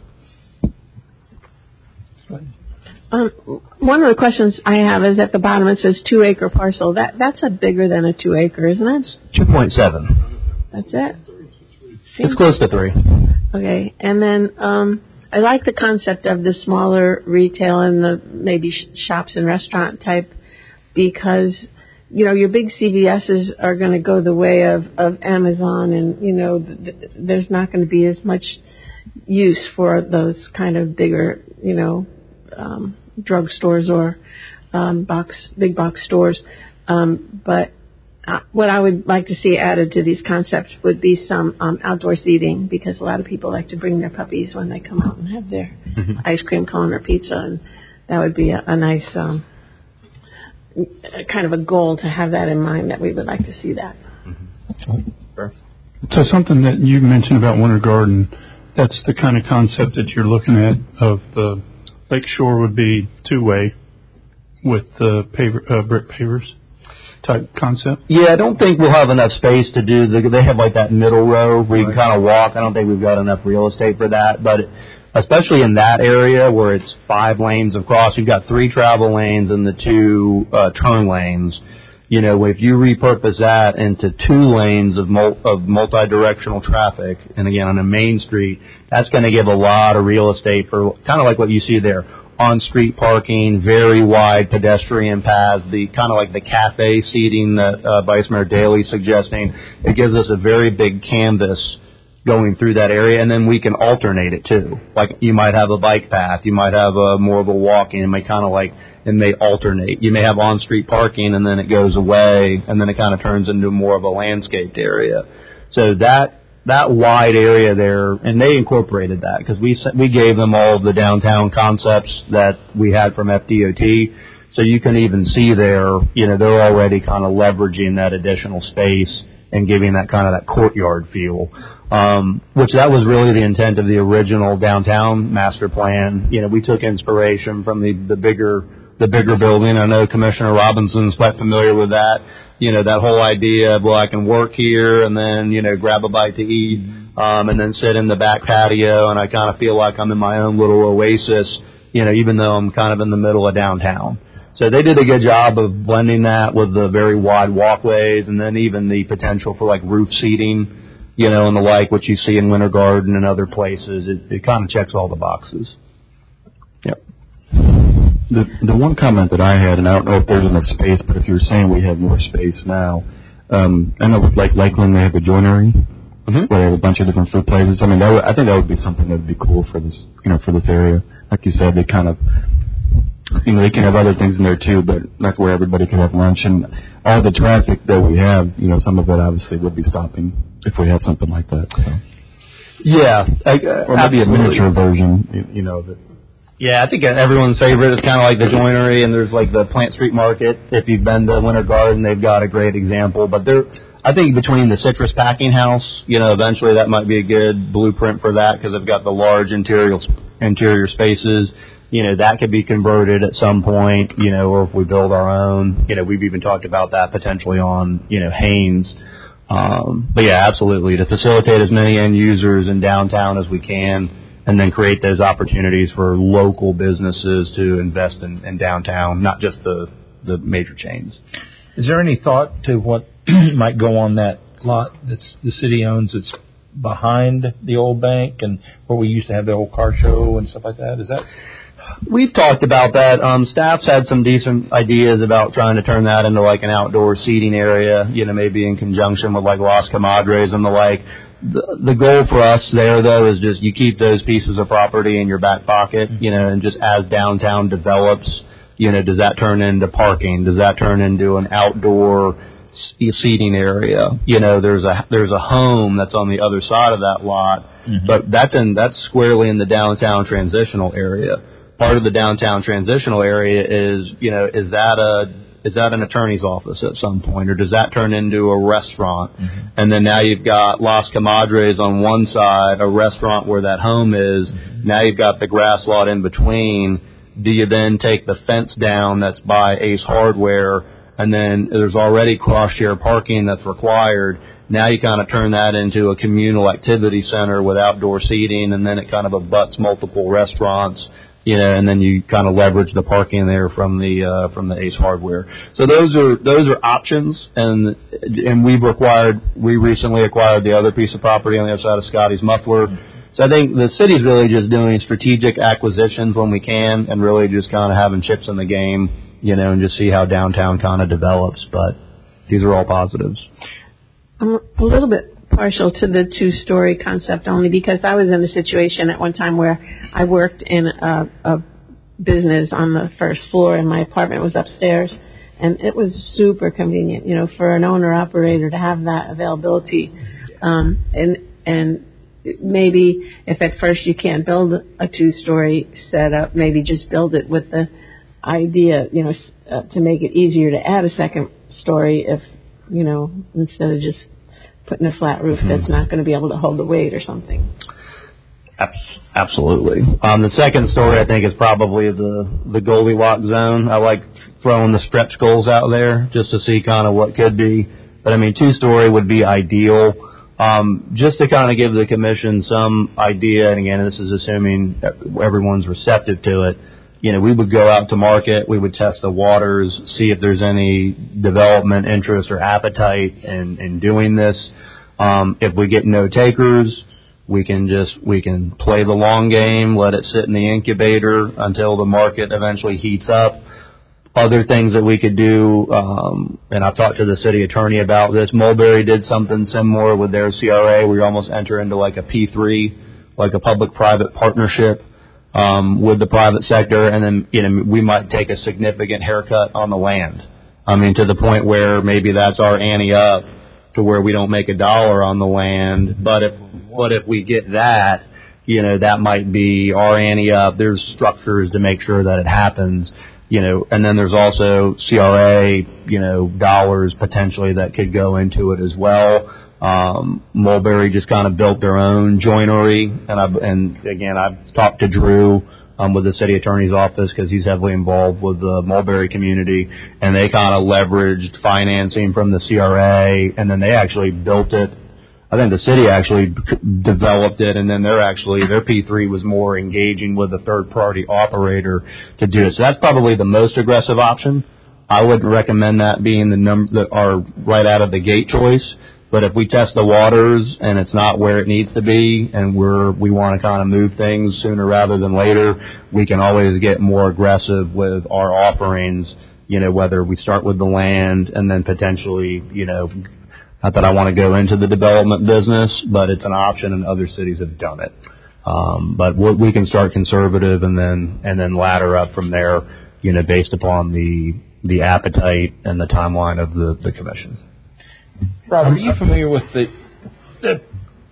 Um, one of the questions I have is at the bottom it says two acre parcel. That that's a bigger than a two acre, isn't it? Two point seven. That's it. It's close to three. Okay, and then um, I like the concept of the smaller retail and the maybe sh- shops and restaurant type, because you know your big C V S's are going to go the way of of Amazon, and you know th- there's not going to be as much use for those kind of bigger, you know. Um, drug stores or um, box, big box stores. Um, but uh, what I would like to see added to these concepts would be some um, outdoor seating, because a lot of people like to bring their puppies when they come out and have their mm-hmm. ice cream cone or pizza, and that would be a, a nice um, kind of a goal to have that in mind, that we would like to see that. Mm-hmm. Sure. So something that you mentioned about Winter Garden, that's the kind of concept that you're looking at of the Lakeshore would be two-way with the paver, uh, brick pavers? type concept? Yeah, I don't think we'll have enough space to do the, they have like that middle row where you can kind of walk. I don't think we've got enough real estate for that, but especially in that area where it's five lanes of cross, you've got three travel lanes and the two uh, turn lanes. You know, if you repurpose that into two lanes of, mul- of multi-directional traffic, and again on a main street, that's going to give a lot of real estate for kind of like what you see there. On-street parking, very wide pedestrian paths, the kind of like the cafe seating that uh, Vice Mayor Daley is suggesting. It gives us a very big canvas going through that area, and then we can alternate it too. Like you might have a bike path, you might have a more of a walking, it may kind of like, it may alternate. You may have on-street parking, and then it goes away, and then it kind of turns into more of a landscaped area. So that that wide area there, and they incorporated that because we we gave them all of the downtown concepts that we had from F D O T. So you can even see there, you know, they're already kind of leveraging that additional space and giving that kind of that courtyard feel, um, which that was really the intent of the original downtown master plan. You know, we took inspiration from the, the bigger the bigger building. I know Commissioner Robinson's quite familiar with that. You know, that whole idea of, well, I can work here and then, you know, grab a bite to eat, um, and then sit in the back patio, and I kind of feel like I'm in my own little oasis, you know, even though I'm kind of in the middle of downtown. So they did a good job of blending that with the very wide walkways and then even the potential for like roof seating, you know, and the like, which you see in Winter Garden and other places. It, it kind of checks all the boxes. Yep. The the one comment that I had, and I don't know if there's enough space, but if you're saying we have more space now, um, I know with like Lakeland they have a joinery mm-hmm. where they have a bunch of different food places. I mean, that would, I think that would be something that would be cool for this, you know, for this area. Like you said, they kind of, you know, they can have other things in there too, but that's where everybody can have lunch. And all the traffic that we have, you know, some of it obviously would be stopping if we had something like that. So. Yeah, I, uh, or maybe a miniature version, you, you know, of it. Yeah, I think everyone's favorite is kind of like the joinery, and there's like the Plant Street Market. If you've been to Winter Garden, they've got a great example. But there, I think between the Citrus Packing House, you know, eventually that might be a good blueprint for that because they've got the large interior interior spaces. You know, that could be converted at some point, you know, or if we build our own. You know, we've even talked about that potentially on, you know, Haynes. Um, but yeah, absolutely, to facilitate as many end users in downtown as we can, and then create those opportunities for local businesses to invest in, in downtown, not just the, the major chains. Is there any thought to what might go on that lot that the city owns that's behind the old bank and where we used to have the old car show and stuff like that? Is that... We've talked about that. Um, staff's had some decent ideas about trying to turn that into like an outdoor seating area, you know, maybe in conjunction with like Las Comadres and the like. The, the goal for us there, though, is just you keep those pieces of property in your back pocket, you know, and just as downtown develops, you know, does that turn into parking? Does that turn into an outdoor seating area? You know, there's a there's a home that's on the other side of that lot, mm-hmm. but that's in, that's squarely in the downtown transitional area. Part of the downtown transitional area is, you know, is that a Is that an attorney's office at some point, or does that turn into a restaurant? Mm-hmm. And then now you've got Las Comadres on one side, a restaurant where that home is. Mm-hmm. Now you've got the grass lot in between. Do you then take the fence down that's by Ace Hardware, and then there's already cross-share parking that's required? Now you kind of turn that into a communal activity center with outdoor seating, and then it kind of abuts multiple restaurants. You know, and then you kind of leverage the parking there from the uh, from the Ace Hardware. So those are those are options, and and we've acquired we recently acquired the other piece of property on the other side of Scotty's Muffler. So I think the city's really just doing strategic acquisitions when we can, and really just kind of having chips in the game, you know, and just see how downtown kind of develops. But these are all positives. I'm a little bit partial to the two-story concept only because I was in a situation at one time where I worked in a, a business on the first floor and my apartment was upstairs, and it was super convenient, you know, for an owner-operator to have that availability. Um, and and maybe if at first you can't build a two-story setup, maybe just build it with the idea, you know, uh, to make it easier to add a second story if, you know, instead of just putting a flat roof that's not going to be able to hold the weight or something. Absolutely. Um, the second story, I think, is probably the, the Goldilocks zone. I like throwing the stretch goals out there just to see kind of what could be. But, I mean, two-story would be ideal. Um, just to kind of give the commission some idea, and again, this is assuming that everyone's receptive to it, you know, we would go out to market, we would test the waters, see if there's any development interest or appetite in, in doing this. Um, if we get no takers, we can just, we can play the long game, let it sit in the incubator until the market eventually heats up. Other things that we could do, um, and I've talked to the city attorney about this. Mulberry did something similar with their C R A. We almost enter into like a P three, like a public-private partnership um, with the private sector, and then you know we might take a significant haircut on the land. I mean, to the point where maybe that's our ante up to where we don't make a dollar on the land. But if but if we get that, you know, that might be our ante up. There's structures to make sure that it happens. You know, and then there's also C R A, you know, dollars potentially that could go into it as well. Um, Mulberry just kind of built their own joinery, and I and again I've talked to Drew um, with the city attorney's office because he's heavily involved with the Mulberry community, and they kind of leveraged financing from the C R A, and then they actually built it. I think the city actually developed it, and then they're actually, their P three was more engaging with a third-party operator to do it. So that's probably the most aggressive option. I wouldn't recommend that being the number that are right out of the gate choice. But if we test the waters and it's not where it needs to be, and we're we want to kind of move things sooner rather than later, we can always get more aggressive with our offerings. You know, whether we start with the land and then potentially, you know. Not that I want to go into the development business, but it's an option, and other cities have done it. Um, but we can start conservative and then and then ladder up from there, you know, based upon the the appetite and the timeline of the, the commission. Robert, are you familiar with the, the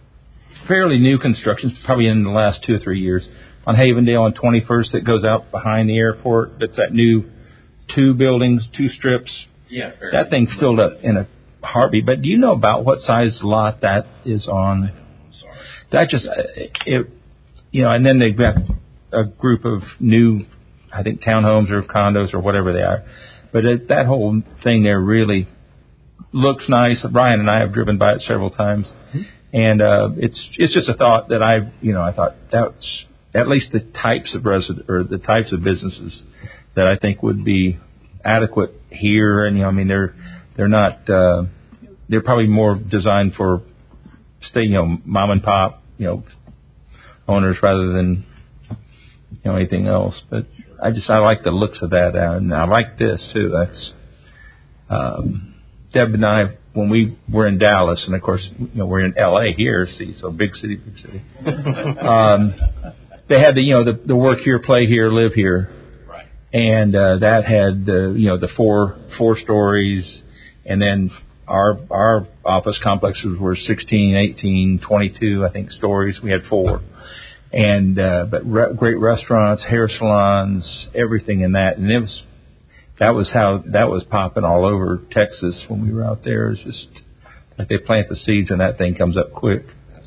fairly new constructions, probably in the last two or three years, on Havendale on twenty-first that goes out behind the airport? That's that new two buildings, two strips. Yeah, fair. That thing's filled up in a heartbeat. But do you know about what size lot that is on? Sorry. That just, it, you know, and then they've got a group of new, I think, townhomes or condos or whatever they are. But it, that whole thing there really looks nice. Brian and I have driven by it several times. Mm-hmm. And uh, it's it's just a thought that I, you know, I thought that's at least the types of resident or the types of businesses that I think would be adequate here. And, you know, I mean, they're, They're not, uh, they're probably more designed for stay, you know, mom and pop, you know, owners rather than, you know, anything else. But I just, I like the looks of that. And I like this too. That's, um, Deb and I, when we were in Dallas, and of course, you know, we're in L A here, see, so big city, big city. um, they had the, you know, the, the work here, play here, live here. Right. And, uh, that had the, you know, the four, four stories. And then our our office complexes were sixteen, eighteen, twenty-two, I think, stories. We had four. And uh, but re- great restaurants, hair salons, everything in that. And it was that was how that was popping all over Texas when we were out there. It's just like they plant the seeds and that thing comes up quick.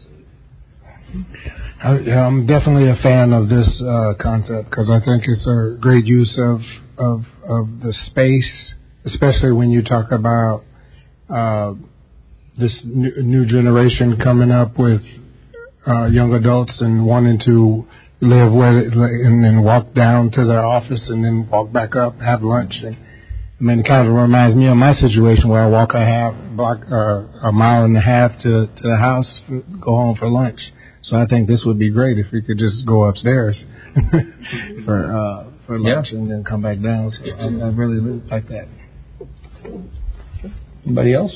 I, yeah, I'm definitely a fan of this uh, concept because I think it's a great use of of of the space. Especially when you talk about uh, this new, new generation coming up with uh, young adults and wanting to live where, and then walk down to their office and then walk back up, have lunch. And I mean, it kind of reminds me of my situation where I walk a half block or a mile and a half to to the house, go home for lunch. So I think this would be great if we could just go upstairs for uh, for lunch yeah. and then come back down. So I, I really like that. Anybody else?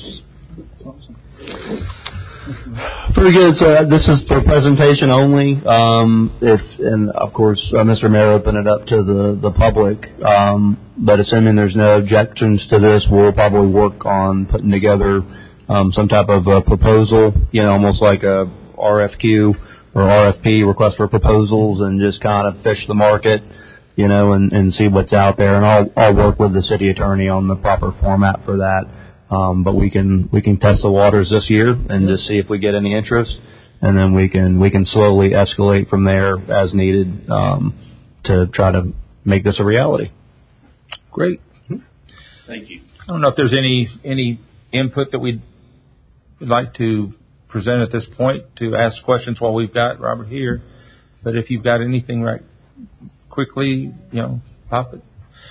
Pretty good. So uh, this is for presentation only. Um, if and of course, uh, Mister Mayor opened it up to the the public. Um, but assuming there's no objections to this, we'll probably work on putting together um, some type of a proposal. You know, almost like a R F Q or R F P, request for proposals, and just kind of fish the market. You know, and, and see what's out there. And I'll I'll work with the city attorney on the proper format for that. Um, but we can we can test the waters this year and just see if we get any interest. and then we can we can slowly escalate from there as needed um, to try to make this a reality. Great. Thank you. I don't know if there's any any input that we'd like to present at this point to ask questions while we've got Robert here. But if you've got anything right quickly, you know, pop it.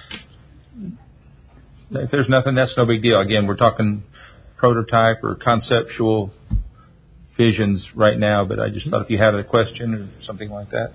If there's nothing, that's no big deal. Again, we're talking prototype or conceptual visions right now, but I just thought if you had a question or something like that.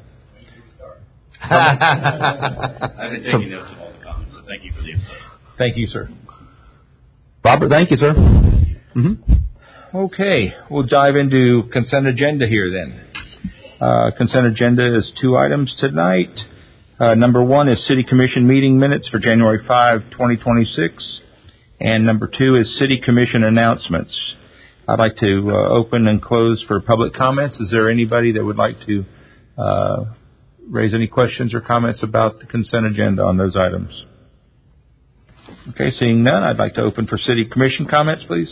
I've been taking notes of all the comments, so thank you for the input. Thank you, sir. Robert, thank you, sir. Mm-hmm. Okay, we'll dive into consent agenda here then. Uh, consent agenda is two items tonight. Uh, number one is City Commission meeting minutes for January fifth, twenty twenty-six. And number two is City Commission announcements. I'd like to uh, open and close for public comments. Is there anybody that would like to uh, raise any questions or comments about the consent agenda on those items? Okay, seeing none, I'd like to open for City Commission comments, please.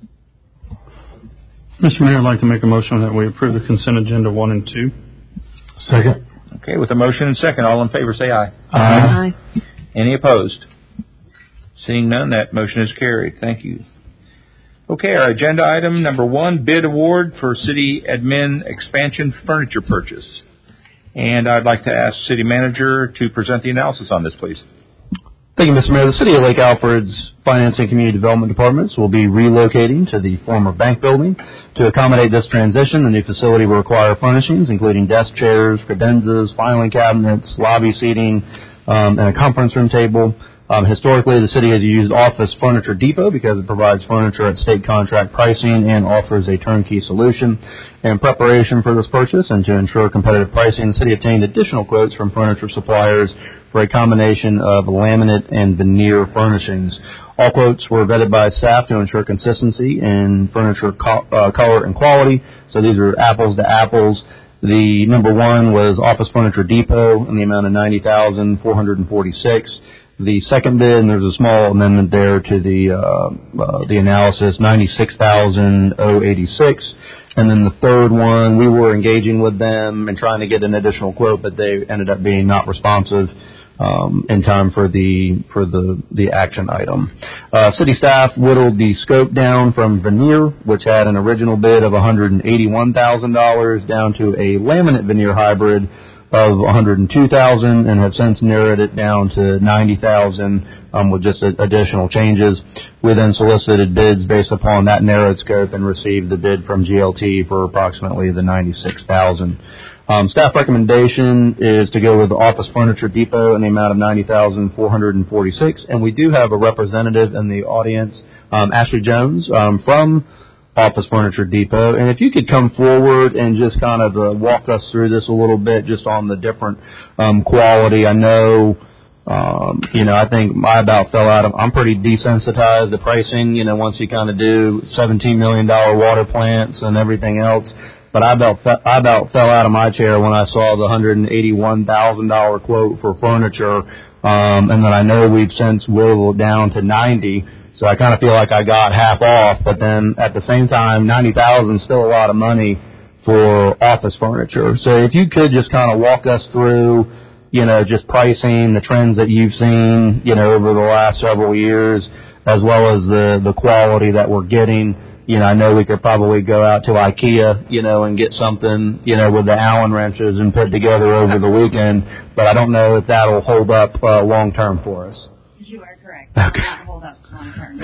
Mister Mayor, I'd like to make a motion that we approve the consent agenda one and two. Second. Okay, with a motion and second, all in favor say aye. Aye. Aye. Any opposed? Seeing none, that motion is carried. Thank you. Okay, our agenda item number one, bid award for city admin expansion furniture purchase. And I'd like to ask City Manager to present the analysis on this, please. Thank you, Mister Mayor. The City of Lake Alfred's Finance and Community Development Departments will be relocating to the former bank building. To accommodate this transition, the new facility will require furnishings, including desk chairs, credenzas, filing cabinets, lobby seating, um, and a conference room table. Um, historically, the city has used Office Furniture Depot because it provides furniture at state contract pricing and offers a turnkey solution. In preparation for this purchase and to ensure competitive pricing, the city obtained additional quotes from furniture suppliers for a combination of laminate and veneer furnishings. All quotes were vetted by staff to ensure consistency in furniture co- uh, color and quality. So these are apples to apples. The number one was Office Furniture Depot in the amount of ninety thousand four hundred forty-six dollars. The second bid, and there's a small amendment there to the uh, uh, the analysis, ninety-six thousand eighty-six dollars. And then the third one, we were engaging with them and trying to get an additional quote, but they ended up being not responsive um, in time for the for the the action item. Uh, city staff whittled the scope down from veneer, which had an original bid of one hundred eighty-one thousand dollars, down to a laminate veneer hybrid of one hundred two thousand dollars, and have since narrowed it down to ninety thousand dollars um, with just a, additional changes. We then solicited bids based upon that narrowed scope and received the bid from G L T for approximately the ninety-six thousand dollars. Um, staff recommendation is to go with the Office Furniture Depot in the amount of ninety thousand four hundred forty-six dollars, and we do have a representative in the audience, um, Ashley Jones, um, from Office Furniture Depot. And if you could come forward and just kind of uh, walk us through this a little bit, just on the different um, quality. I know, um, you know, I think I about fell out of, I'm pretty desensitized to pricing, you know, once you kind of do seventeen million dollars water plants and everything else. But I about, I about fell out of my chair when I saw the one hundred eighty-one thousand dollars quote for furniture. Um, and then I know we've since whittled down to ninety. So I kind of feel like I got half off, but then at the same time, ninety thousand dollars is still a lot of money for office furniture. So if you could just kind of walk us through, you know, just pricing, the trends that you've seen, you know, over the last several years, as well as the, the quality that we're getting. You know, I know we could probably go out to IKEA, you know, and get something, you know, with the Allen wrenches and put together over the weekend, but I don't know if that'll hold up uh, long term for us. You are correct. Okay. Not hold up long term.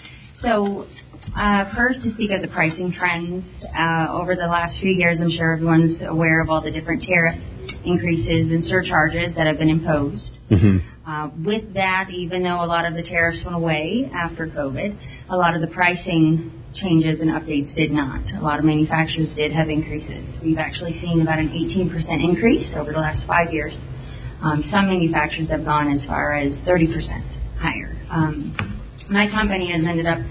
So, uh, first to speak of the pricing trends, uh, over the last few years, I'm sure everyone's aware of all the different tariff increases and surcharges that have been imposed. Mm-hmm. Uh, with that, even though a lot of the tariffs went away after COVID, a lot of the pricing changes and updates did not. A lot of manufacturers did have increases. We've actually seen about an eighteen percent increase over the last five years. Um, some manufacturers have gone as far as thirty percent higher. Um, my company has ended up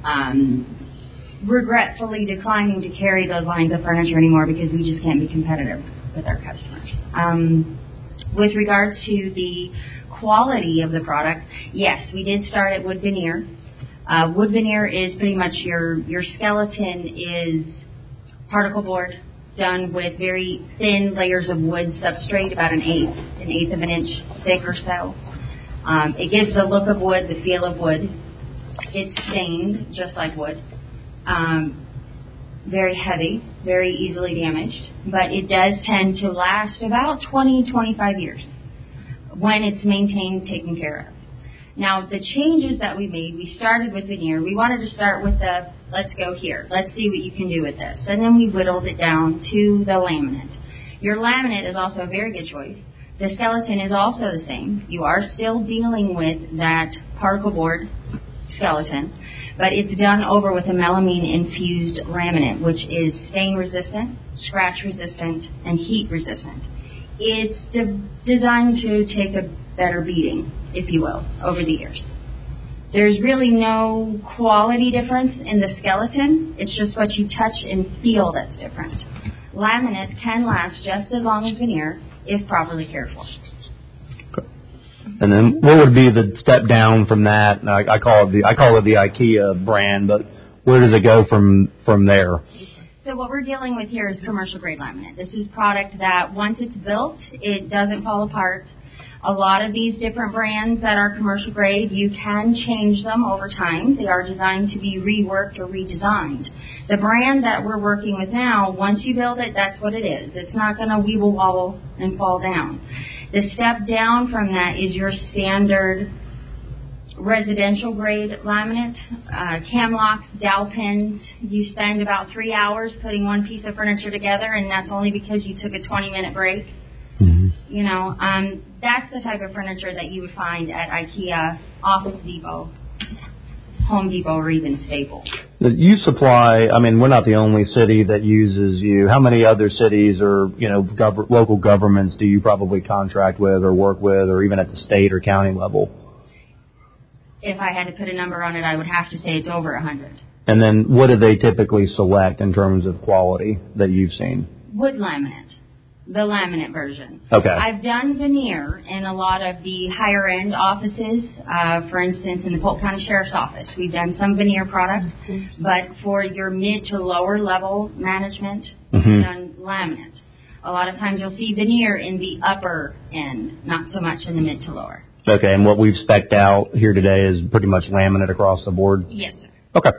um, regretfully declining to carry those lines of furniture anymore because we just can't be competitive with our customers. Um, with regards to the quality of the product, yes, we did start at wood veneer. Uh, wood veneer is pretty much your, your skeleton is particle board done with very thin layers of wood substrate, about an eighth, an eighth of an inch thick or so. Um, it gives the look of wood, the feel of wood. It's stained just like wood. Um, very heavy, very easily damaged, but it does tend to last about twenty, twenty-five years when it's maintained, taken care of. Now, the changes that we made, we started with veneer. We wanted to start with the, let's go here. Let's see what you can do with this. And then we whittled it down to the laminate. Your laminate is also a very good choice. The skeleton is also the same. You are still dealing with that particle board skeleton, but it's done over with a melamine-infused laminate, which is stain-resistant, scratch-resistant, and heat-resistant. It's de- designed to take a better beating, if you will, over the years. There's really no quality difference in the skeleton. It's just what you touch and feel that's different. Laminate can last just as long as veneer if properly cared for. And then what would be the step down from that? I, I call it the I call it the IKEA brand, but where does it go from from there? So what we're dealing with here is commercial grade laminate. This is product that once it's built, it doesn't fall apart. A lot of these different brands that are commercial grade, you can change them over time. They are designed to be reworked or redesigned. The brand that we're working with now, once you build it, that's what it is. It's not going to weeble wobble and fall down. The step down from that is your standard residential grade laminate, uh, cam locks, dowel pins. You spend about three hours putting one piece of furniture together, and that's only because you took a twenty minute break. Mm-hmm. You know, um, that's the type of furniture that you would find at IKEA, Office Depot, Home Depot, or even Staples. You supply, I mean, we're not the only city that uses you. How many other cities or, you know, gov- local governments do you probably contract with or work with, or even at the state or county level? If I had to put a number on it, I would have to say it's over a hundred. And then what do they typically select in terms of quality that you've seen? Wood laminate. The laminate version. Okay. I've done veneer in a lot of the higher end offices. Uh, for instance, in the Polk County Sheriff's Office, we've done some veneer product. But for your mid to lower level management, mm-hmm. we've done laminate. A lot of times you'll see veneer in the upper end, not so much in the mid to lower. Okay, and what we've spec'd out here today is pretty much laminate across the board? Yes, sir. Okay.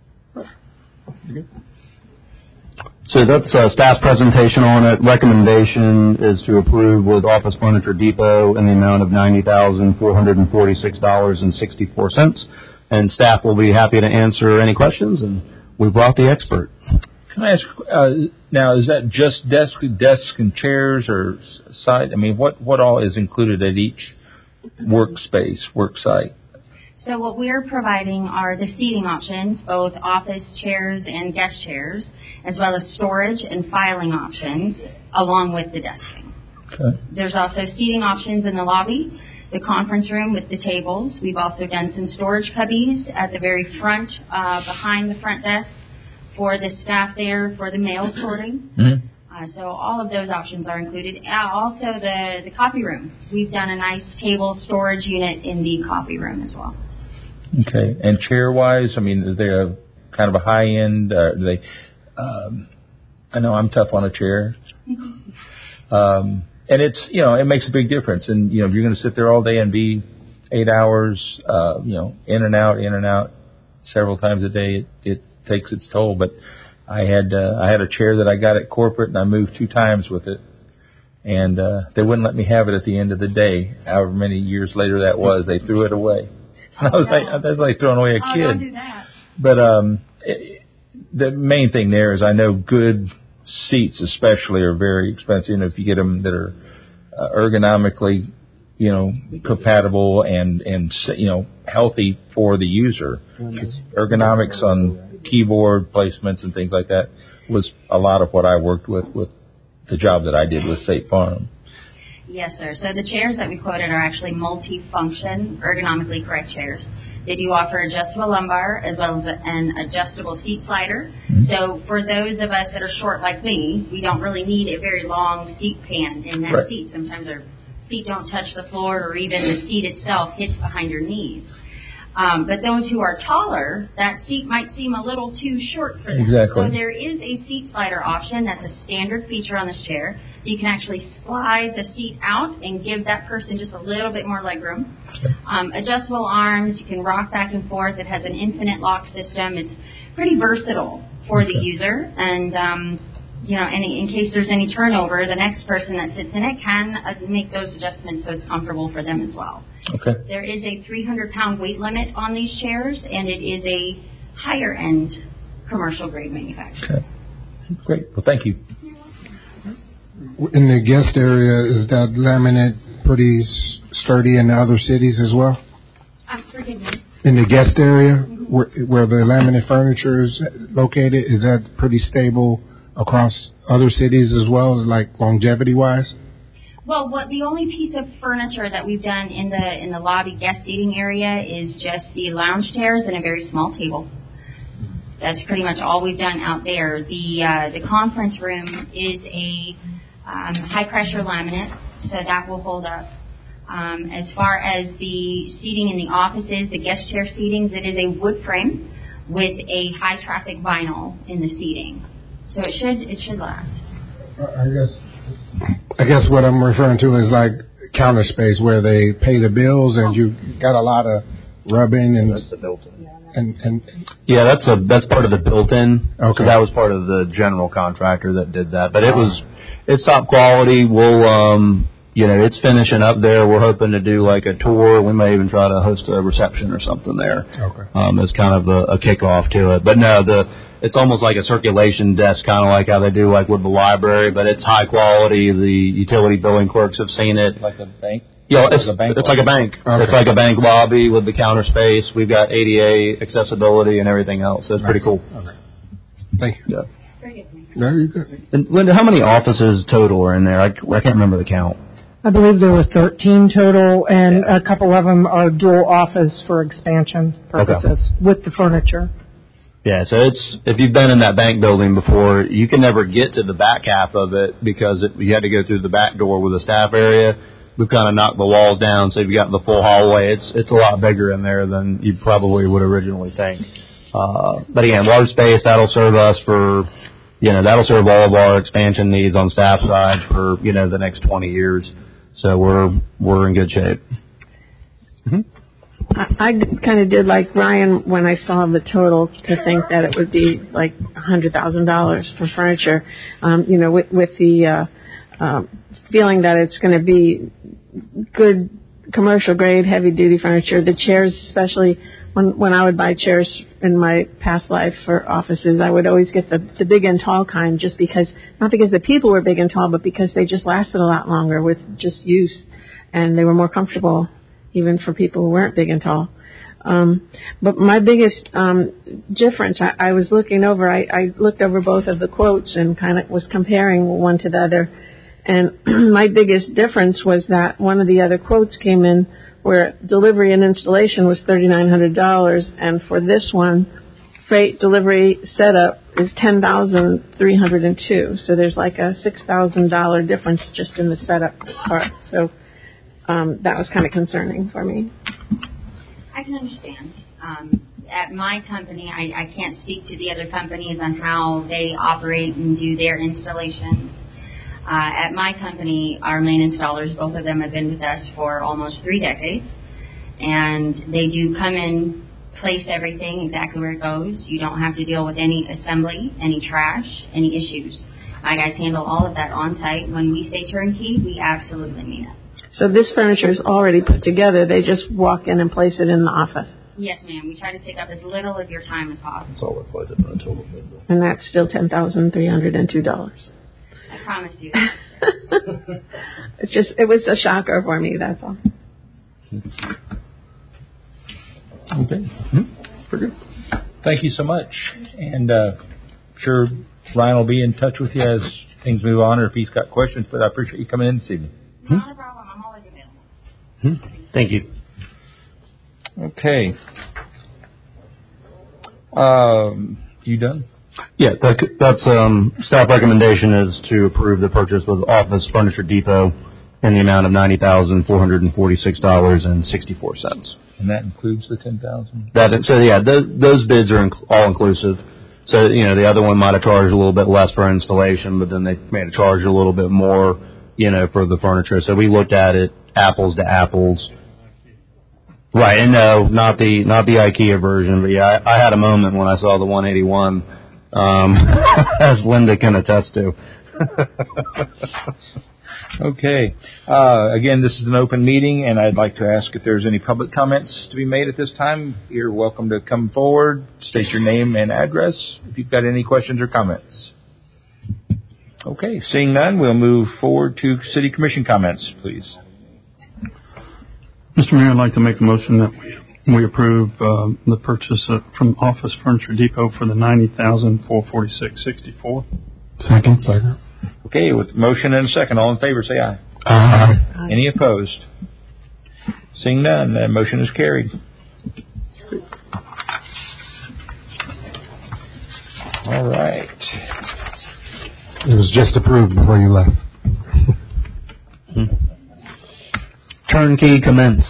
So that's uh, staff's presentation on it. Recommendation is to approve with Office Furniture Depot in the amount of ninety thousand four hundred forty-six dollars and sixty-four cents. And staff will be happy to answer any questions, and we brought the expert. Can I ask, uh, now, is that just desk, desks and chairs or side? I mean, what, what all is included at each workspace, work site? So what we're providing are the seating options, both office chairs and guest chairs, as well as storage and filing options, along with the desking. Okay. There's also seating options in the lobby, the conference room with the tables. We've also done some storage cubbies at the very front, uh, behind the front desk, for the staff there for the mail sorting. Mm-hmm. Uh, so all of those options are included. Uh, also the, the coffee room. We've done a nice table storage unit in the coffee room as well. Okay. And chair-wise, I mean, is there a kind of a high-end, uh, do they, um, I know I'm tough on a chair. um, and it's, you know, it makes a big difference. And, you know, if you're going to sit there all day and be eight hours, uh, you know, in and out, in and out several times a day, it, it takes its toll. But I had, uh, I had a chair that I got at corporate, and I moved two times with it. And, uh, they wouldn't let me have it at the end of the day. However many years later that was, they threw it away. I was like, I was like throwing away a oh, kid. Don't do that. But um, it, the main thing there is I know good seats, especially, are very expensive. You know, if you get them that are uh, ergonomically, you know, compatible and and you know healthy for the user. Ergonomics on keyboard placements and things like that was a lot of what I worked with with the job that I did with State Farm. Yes, sir. So the chairs that we quoted are actually multi-function, ergonomically correct chairs. They do offer adjustable lumbar as well as an adjustable seat slider. Mm-hmm. So for those of us that are short like me, we don't really need a very long seat pan in that right. seat. Sometimes our feet don't touch the floor, or even the seat itself hits behind your knees. Um, but those who are taller, that seat might seem a little too short for them. Exactly. So there is a seat slider option. That's a standard feature on this chair. You can actually slide the seat out and give that person just a little bit more leg room. Um, adjustable arms, you can rock back and forth. It has an infinite lock system. It's pretty versatile for the user. And, um, you know, any, in case there's any turnover, the next person that sits in it can uh, make those adjustments so it's comfortable for them as well. Okay. There is a three hundred pound weight limit on these chairs, and it is a higher end commercial grade manufacturer. Okay. Great. Well, thank you. In the guest area, is that laminate pretty sturdy in the other cities as well? Um, forgive me. In the guest area, where, where the laminate furniture is located, is that pretty stable across other cities as well, as like longevity-wise? Well, what the only piece of furniture that we've done in the in the lobby guest seating area is just the lounge chairs and a very small table. That's pretty much all we've done out there. The uh, the conference room is a um, high pressure laminate, so that will hold up. Um, as far as the seating in the offices, the guest chair seatings, it is a wood frame with a high traffic vinyl in the seating, so it should it should last. I guess. I guess what I'm referring to is like counter space where they pay the bills and you got a lot of rubbing and That's the built-in. and and Yeah, that's a that's part of the built-in. Okay. So that was part of the general contractor that did that. But it was it's top quality. We'll um you know, it's finishing up there. We're hoping to do like a tour. We may even try to host a reception or something there. Okay. Um, as kind of a, a kickoff to it. But no, the it's almost like a circulation desk, kind of like how they do like with the library. But it's high quality. The utility billing clerks have seen it. Like a bank? Yeah, it's, Like a bank it's like a bank. Okay. It's like a bank lobby with the counter space. We've got A D A accessibility and everything else. So it's Nice. pretty cool. Okay. Thank you. Yeah. Very good. And Linda, how many offices total are in there? I, I can't remember the count. I believe there were thirteen total, and a couple of them are dual office for expansion purposes with the furniture. Yeah, so it's if you've been in that bank building before, you can never get to the back half of it because it, you had to go through the back door with the staff area. We've kind of knocked the walls down, so you've got the full hallway. It's it's a lot bigger in there than you probably would originally think. Uh, but again, large space, that'll serve us for, you know, that'll serve all of our expansion needs on staff side for, you know, the next twenty years. So we're we're in good shape. I, I kind of did like Ryan when I saw the total to think that it would be like a hundred thousand dollars for furniture. Um, you know, with with the uh, uh, feeling that it's going to be good commercial grade, heavy duty furniture. The chairs, especially when when I would buy chairs in my past life for offices, I would always get the the big and tall kind, just because not because the people were big and tall, but because they just lasted a lot longer with just use, and they were more comfortable even for people who weren't big and tall. Um, but my biggest um, difference, I, I was looking over, I, I looked over both of the quotes and kind of was comparing one to the other. And my biggest difference was that one of the other quotes came in where delivery and installation was three thousand nine hundred dollars, and for this one, freight delivery setup is ten thousand three hundred two dollars. So there's like a six thousand dollars difference just in the setup part. So um, that was kind of concerning for me. I can understand. Um, at my company, I, I can't speak to the other companies on how they operate and do their installations. Uh, at my company, our main installers, both of them have been with us for almost three decades, and they do come in, place everything exactly where it goes. You don't have to deal with any assembly, any trash, any issues. My guys handle all of that on site. When we say turnkey, we absolutely mean it. So this furniture is already put together. They just walk in and place it in the office. Yes, ma'am. We try to take up as little of your time as possible. That's all we're quoted on a total. And that's still ten thousand three hundred two dollars. I promise you. It's just, it was a shocker for me, that's all. Okay. Mm-hmm. Pretty good. Thank you so much. And uh, I'm sure Ryan will be in touch with you as things move on or if he's got questions, but I appreciate you coming in this evening. Not a problem. I'm always available. Hmm? Thank you. Okay. Um, you done? Yeah, that, that's um, staff recommendation is to approve the purchase with Office Furniture Depot in the amount of ninety thousand four hundred forty-six dollars and sixty-four cents. And that includes the ten thousand dollars? That, so, yeah, those, those bids are inc- all inclusive. So, you know, the other one might have charged a little bit less for installation, but then they may have charged a little bit more, you know, for the furniture. So we looked at it apples to apples. Right, and no, not the not the IKEA version, but yeah, I, I had a moment when I saw the one eighty-one, um, as Linda can attest to. Okay. Uh, again, this is an open meeting, and I'd like to ask if there's any public comments to be made at this time. You're welcome to come forward, state your name and address if you've got any questions or comments. Okay, seeing none, we'll move forward to City Commission comments, please. Mister Mayor, I'd like to make a motion that we, we approve uh, the purchase of, from Office Furniture Depot for the ninety thousand four hundred forty-six dollars and sixty-four cents. Second. Second. Okay, with motion and a second, all in favor, say aye. Aye. Aye. Any opposed? Seeing none, that motion is carried. All right. It was just approved before you left. Turnkey commence.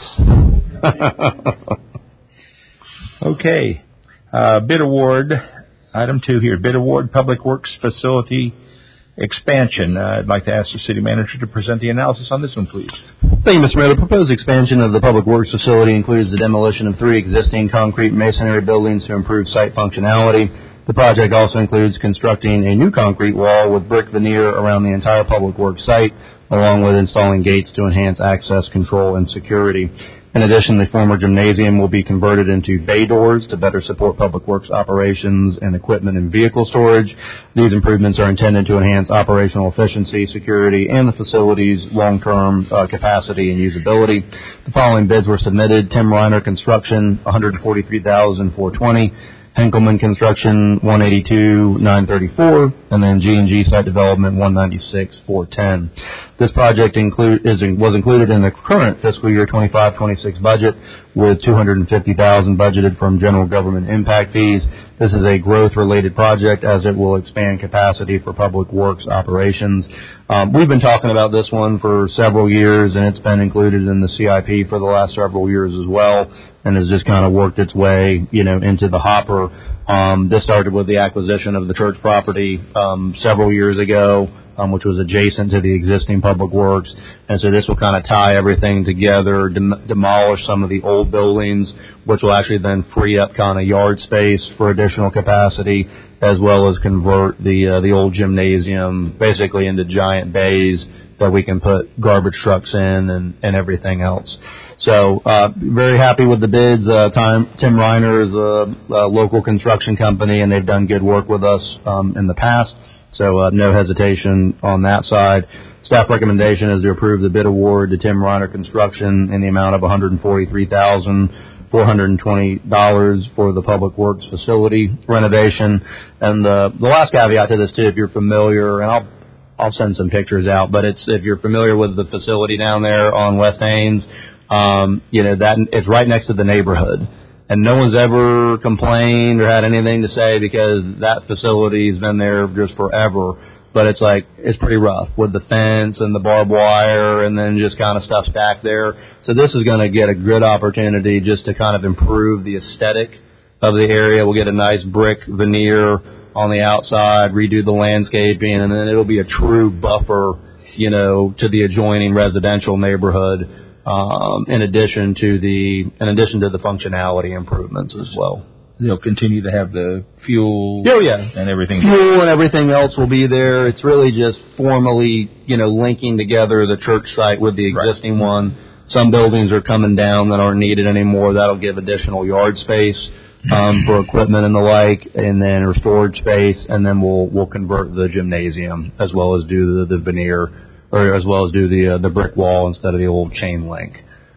Okay. Uh, bid award, item two here, bid award, Public Works Facility Expansion. Uh, I'd like to ask the city manager to present the analysis on this one, please. Thank you, Mister Mayor. The proposed expansion of the Public Works facility includes the demolition of three existing concrete masonry buildings to improve site functionality. The project also includes constructing a new concrete wall with brick veneer around the entire Public Works site, along with installing gates to enhance access control and security. In addition, the former gymnasium will be converted into bay doors to better support Public Works operations and equipment and vehicle storage. These improvements are intended to enhance operational efficiency, security, and the facility's long-term uh, capacity and usability. The following bids were submitted: Tim Reiner Construction, one hundred forty-three thousand four hundred twenty dollars, Henkelman Construction, one hundred eighty-two thousand nine hundred thirty-four dollars, and then G and G Site Development, one hundred ninety-six thousand four hundred ten dollars. This project include, is, was included in the current fiscal year twenty-five twenty-six budget, with two hundred fifty thousand dollars budgeted from general government impact fees. This is a growth-related project, as it will expand capacity for Public Works operations. Um, we've been talking about this one for several years, and it's been included in the C I P for the last several years as well, and has just kind of worked its way, you know, into the hopper. Um, this started with the acquisition of the church property um, several years ago, um, which was adjacent to the existing Public Works. And so this will kind of tie everything together, dem- demolish some of the old buildings, which will actually then free up kind of yard space for additional capacity, as well as convert the uh, the old gymnasium basically into giant bays that we can put garbage trucks in and, and everything else. So uh, very happy with the bids. Uh, Tim, Tim Reiner is a, a local construction company, and they've done good work with us um, in the past. So uh, no hesitation on that side. Staff recommendation is to approve the bid award to Tim Reiner Construction in the amount of one hundred forty-three thousand four hundred twenty dollars for the Public Works facility renovation. And the, the last caveat to this, too, if you're familiar, and I'll I'll send some pictures out, but it's if you're familiar with the facility down there on West Haines, um, you know, that it's right next to the neighborhood. And no one's ever complained or had anything to say because that facility's been there just forever. But it's like, it's pretty rough with the fence and the barbed wire and then just kind of stuff stacked there. So this is going to get a good opportunity just to kind of improve the aesthetic of the area. We'll get a nice brick veneer on the outside, redo the landscaping, and then it'll be a true buffer, you know, to the adjoining residential neighborhood. Um, in addition to the in addition to the functionality improvements as well. They'll continue to have the fuel oh, yeah. and everything. Fuel and everything else will be there. It's really just formally, you know, linking together the church site with the existing right. one. Some buildings are coming down that aren't needed anymore. That'll give additional yard space um, for equipment and the like, and then or storage space, and then we'll we'll convert the gymnasium as well as do the, the veneer. Or as well as do the uh, the brick wall instead of the old chain link.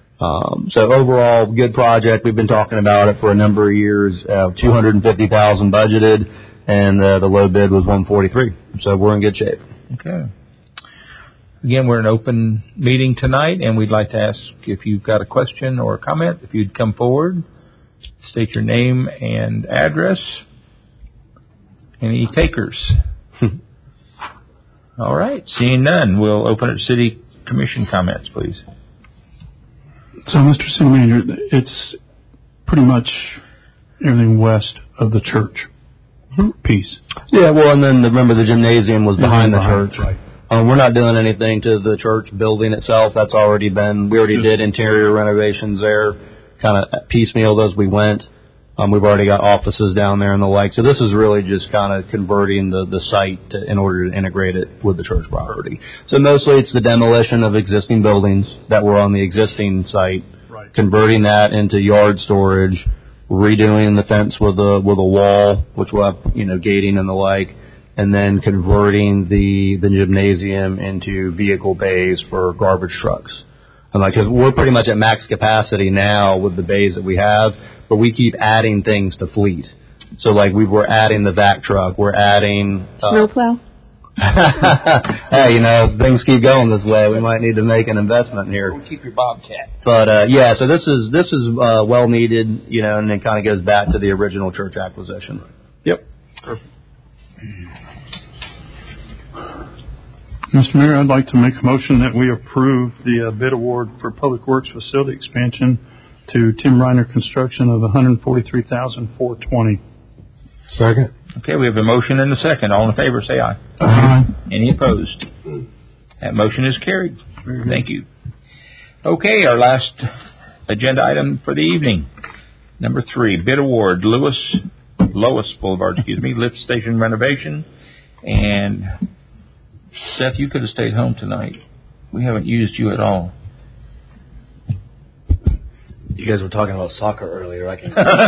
Um, so overall, good project. We've been talking about it for a number of years. Uh, two hundred fifty thousand dollars budgeted, and uh, the low bid was one forty-three. So we're in good shape. Okay. Again, we're an open meeting tonight, and we'd like to ask if you've got a question or a comment, if you'd come forward, state your name and address. Any takers? All right. Seeing none, we'll open it to City commission comments, please. So, Mister City Manager, it's pretty much everything west of the church piece. Yeah, well, and then remember the gymnasium was behind the behind, church. right. Um, we're not doing anything to the church building itself. That's already been, we already did interior renovations there, kind of piecemeal as we went. Um, we've already got offices down there and the like. So this is really just kind of converting the, the site to, in order to integrate it with the church property. So mostly it's the demolition of existing buildings that were on the existing site, right. Converting that into yard storage, redoing the fence with a, with a wall, which will have, you know, gating and the like, and then converting the, the gymnasium into vehicle bays for garbage trucks. And like, cause we're pretty much at max capacity now with the bays that we have, but we keep adding things to fleet. So like we were adding the vac truck, we're adding uh, snowplow. Hey, you know, things keep going this way. We might need to make an investment here. We'll keep your Bobcat. But uh, yeah, so this is this is uh, well needed, you know, and it kind of goes back to the original church acquisition. Yep. Perfect. Mister Mayor, I'd like to make a motion that we approve the uh, bid award for Public Works facility expansion to Tim Reiner Construction of one hundred forty-three thousand four hundred twenty dollars. Second. Okay, we have a motion and a second. All in favor, say aye. Aye. Any opposed? That motion is carried. Thank you. Okay, our last agenda item for the evening. Number three, bid award, Lewis, Lois Boulevard, excuse me, lift station renovation. And Seth, you could have stayed home tonight. We haven't used you at all. You guys were talking about soccer earlier. I can,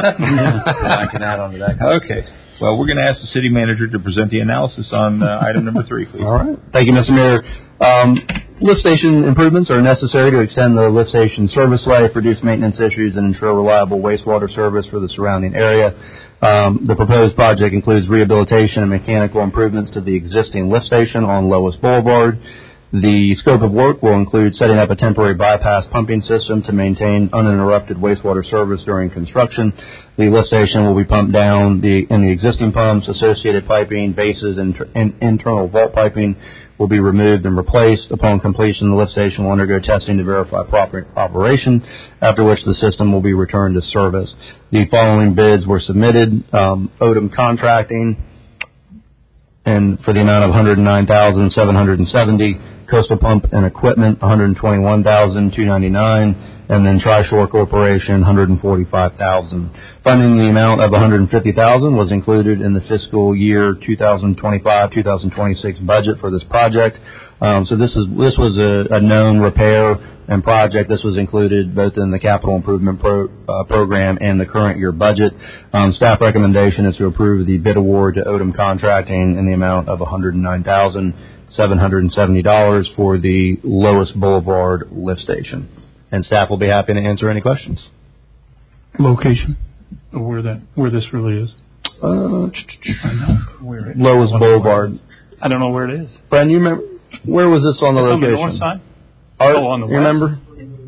I can add on to that. Okay. Well, we're going to ask the city manager to present the analysis on uh, item number three, please. All right. Thank you, Mister Mayor. Um, lift station improvements are necessary to extend the lift station service life, reduce maintenance issues, and ensure reliable wastewater service for the surrounding area. Um, the proposed project includes rehabilitation and mechanical improvements to the existing lift station on Lois Boulevard. The scope of work will include setting up a temporary bypass pumping system to maintain uninterrupted wastewater service during construction. The lift station will be pumped down the, in the existing pumps. Associated piping, bases, and, and internal vault piping will be removed and replaced. Upon completion, the lift station will undergo testing to verify proper operation, after which the system will be returned to service. The following bids were submitted. Um, Odom Contracting, and for the amount of one hundred nine thousand seven hundred seventy dollars. Coastal Pump and Equipment, one hundred twenty-one thousand two hundred ninety-nine dollars, and then Tri-Shore Corporation, one hundred forty-five thousand dollars. Funding in the amount of one hundred fifty thousand dollars was included in the fiscal year twenty twenty-five twenty twenty-six budget for this project. Um, so this is this was a, a known repair and project. This was included both in the capital improvement pro, uh, program and the current year budget. Um, staff recommendation is to approve the bid award to Odom Contracting in the amount of one hundred nine thousand seven hundred seventy dollars for the Lois Boulevard lift station. And staff will be happy to answer any questions. Location, where that where this really is. Uh, I know where it is. Lois Boulevard. I don't know where it is. Brian, you remember where was this on the it's location? On the north side. Art, oh, on the you west. remember?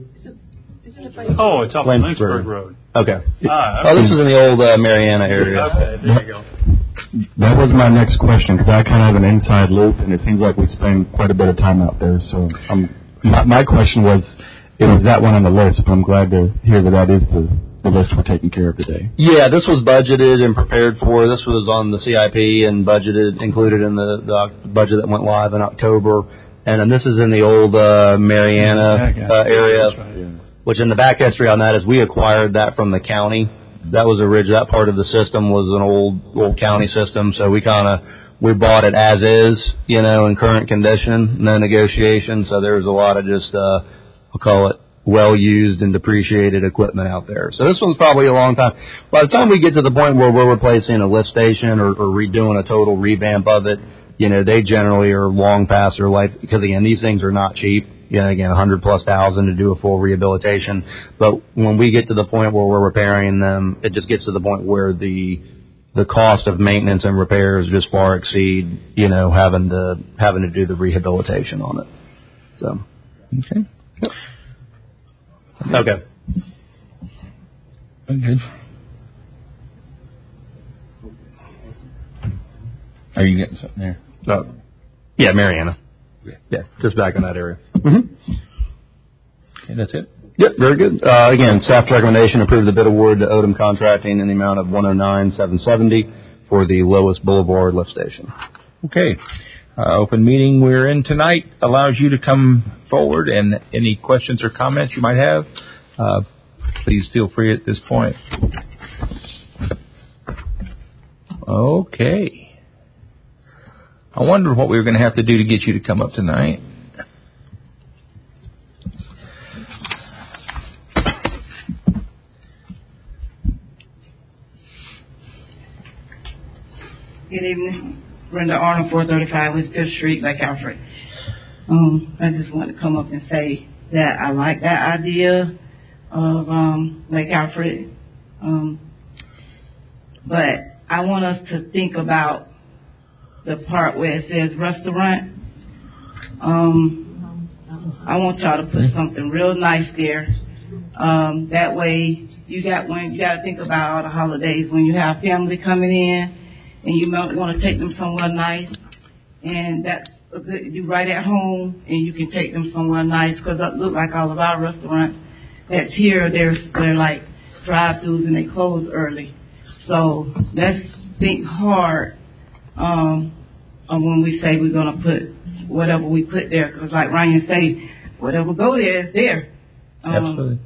Oh, it's up on Lynchburg Road. Okay. Ah, okay. Oh, this is in the old uh, Mariana area. Okay, there you go. That was my next question, because I kind of have an inside loop, and it seems like we spend quite a bit of time out there. So um, my, my question was, it was that one on the list, but I'm glad to hear that that is the, the list we're taking care of today. Yeah, this was budgeted and prepared for. This was on the C I P and budgeted, included in the, the budget that went live in October. And, and this is in the old uh, Mariana uh, area, right, yeah. Which in the back history on that is we acquired that from the county. That was original. That part of the system was an old old county system, so we kind of we bought it as is, you know, in current condition, no negotiation. So there's a lot of just uh, I'll call it well used and depreciated equipment out there. So this one's probably a long time. By the time we get to the point where we're replacing a lift station or, or redoing a total revamp of it, you know, they generally are long past their life, because again, these things are not cheap. You know, again, a hundred plus thousand to do a full rehabilitation. But when we get to the point where we're repairing them, it just gets to the point where the the cost of maintenance and repairs just far exceed, you know, having to having to do the rehabilitation on it. So, okay, yep. Okay, good. Are you getting something there? Uh, yeah, Mariana. Yeah, just back in that area. Mm-hmm. And that's it? Yep, very good. Uh, again, staff's recommendation, approve the bid award to Odom Contracting in the amount of one hundred nine thousand seven hundred seventy dollars for the Lois Boulevard lift station. Okay. Uh, open meeting we're in tonight allows you to come forward, and any questions or comments you might have, uh, please feel free at this point. Okay. I wondered what we were going to have to do to get you to come up tonight. Good evening. Brenda Arnold, four thirty-five West Fifth Street, Lake Alfred. Um, I just want to come up and say that I like that idea of um, Lake Alfred. Um, but I want us to think about the part where it says restaurant. Um, I want y'all to put something real nice there. Um, that way, you got when you got to think about all the holidays when you have family coming in. And you might want to take them somewhere nice, and that's a good, you right at home, and you can take them somewhere nice, because it look like all of our restaurants that's here, they're, they're like drive-thrus and they close early. So let's think hard um, on when we say we're going to put whatever we put there, because like Ryan say, whatever go there is there. Um, Absolutely.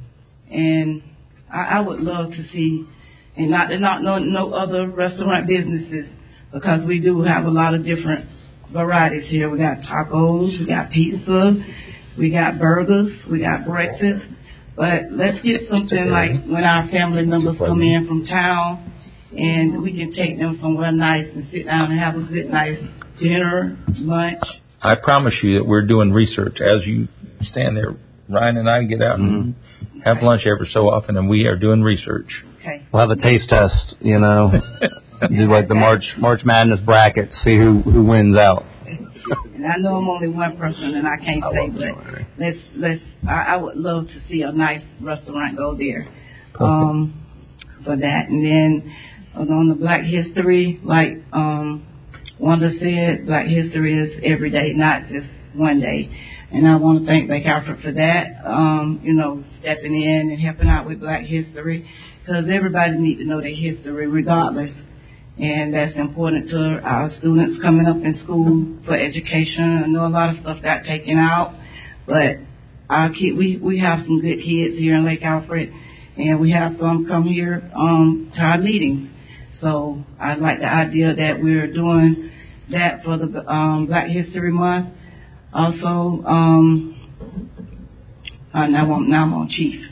And I, I would love to see. And not not no, no other restaurant businesses, because we do have a lot of different varieties here. We got tacos, we got pizza, we got burgers, we got breakfast. But let's get something like when our family members come in from town, and we can take them somewhere nice and sit down and have a good nice dinner, lunch. I promise you that we're doing research as you stand there. Ryan and I get out and mm-hmm. have lunch every so often, and we are doing research. Okay. We'll have a taste test, you know, do like the March March Madness bracket, see who who wins out. And I know I'm only one person, and I can't I say, but let's let's. I, I would love to see a nice restaurant go there, um, for that. And then on the Black History, like um, Wanda said, Black History is every day, not just one day. And I want to thank Lake Alfred for that, um, you know, stepping in and helping out with Black History, because everybody needs to know their history regardless. And that's important to our students coming up in school for education. I know a lot of stuff got taken out, but our kid, we, we have some good kids here in Lake Alfred, and we have some come here um, to our meetings. So I like the idea that we're doing that for the um, Black History Month. Also, um, uh, now, I'm, now I'm on Chief.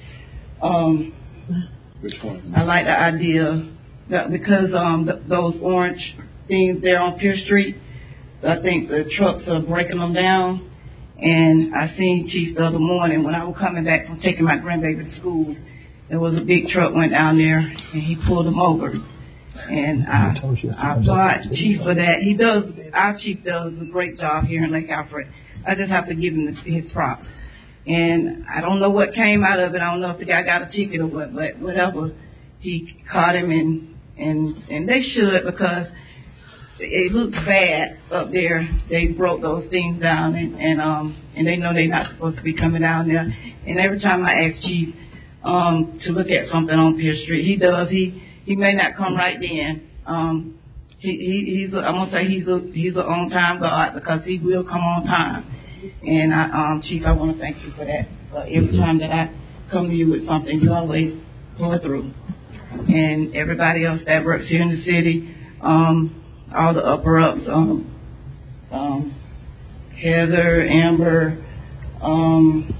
Um, Which one? I like the idea that because um, th- those orange things there on Pierce Street, I think the trucks are breaking them down. And I seen Chief the other morning when I was coming back from taking my grandbaby to school. There was a big truck went down there, and he pulled them over. And I, I applaud Chief for that. He does, our Chief does a great job here in Lake Alfred. I just have to give him his props. And I don't know what came out of it. I don't know if the guy got a ticket or what, but whatever. He caught him, and and and they should, because it looks bad up there. They broke those things down, and and um and they know they're not supposed to be coming down there. And every time I ask Chief um to look at something on Pierce Street, he does. He He may not come right then. Um, he, he, he's a, I'm gonna say he's a he's a on time God, because he will come on time. And I, um, Chief, I want to thank you for that. Uh, every time that I come to you with something, you always pull it through. And everybody else that works here in the city, um, all the upper ups, um, um, Heather, Amber, um,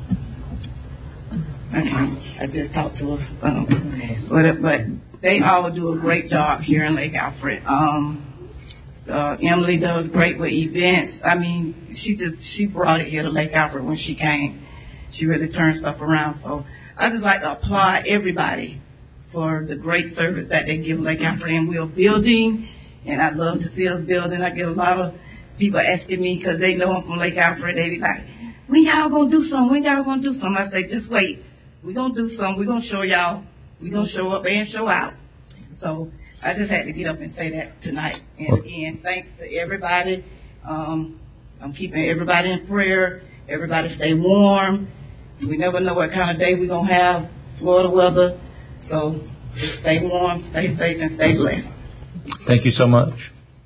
I, I just talked to her, um, but but. They all do a great job here in Lake Alfred. Um, uh, Emily does great with events. I mean, she just she brought it here to Lake Alfred when she came. She really turned stuff around. So I just like to applaud everybody for the great service that they give Lake Alfred. And we're building, and I love to see us building. I get a lot of people asking me, because they know I'm from Lake Alfred. They be like, when y'all gonna do something? When y'all gonna do something? I say, just wait. We're gonna do something. We're gonna show y'all. We're going to show up and show out. So I just had to get up and say that tonight. And again, thanks to everybody. Um, I'm keeping everybody in prayer. Everybody stay warm. We never know what kind of day we're going to have, Florida weather. So just stay warm, stay safe, and stay blessed. Thank you so much.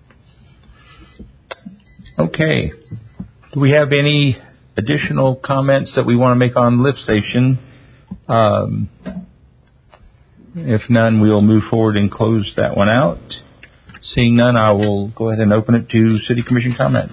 Okay. Do we have any additional comments that we want to make on lift station? Um, if none, we'll move forward and close that one out. Seeing none, I will go ahead and open it to City Commission comments.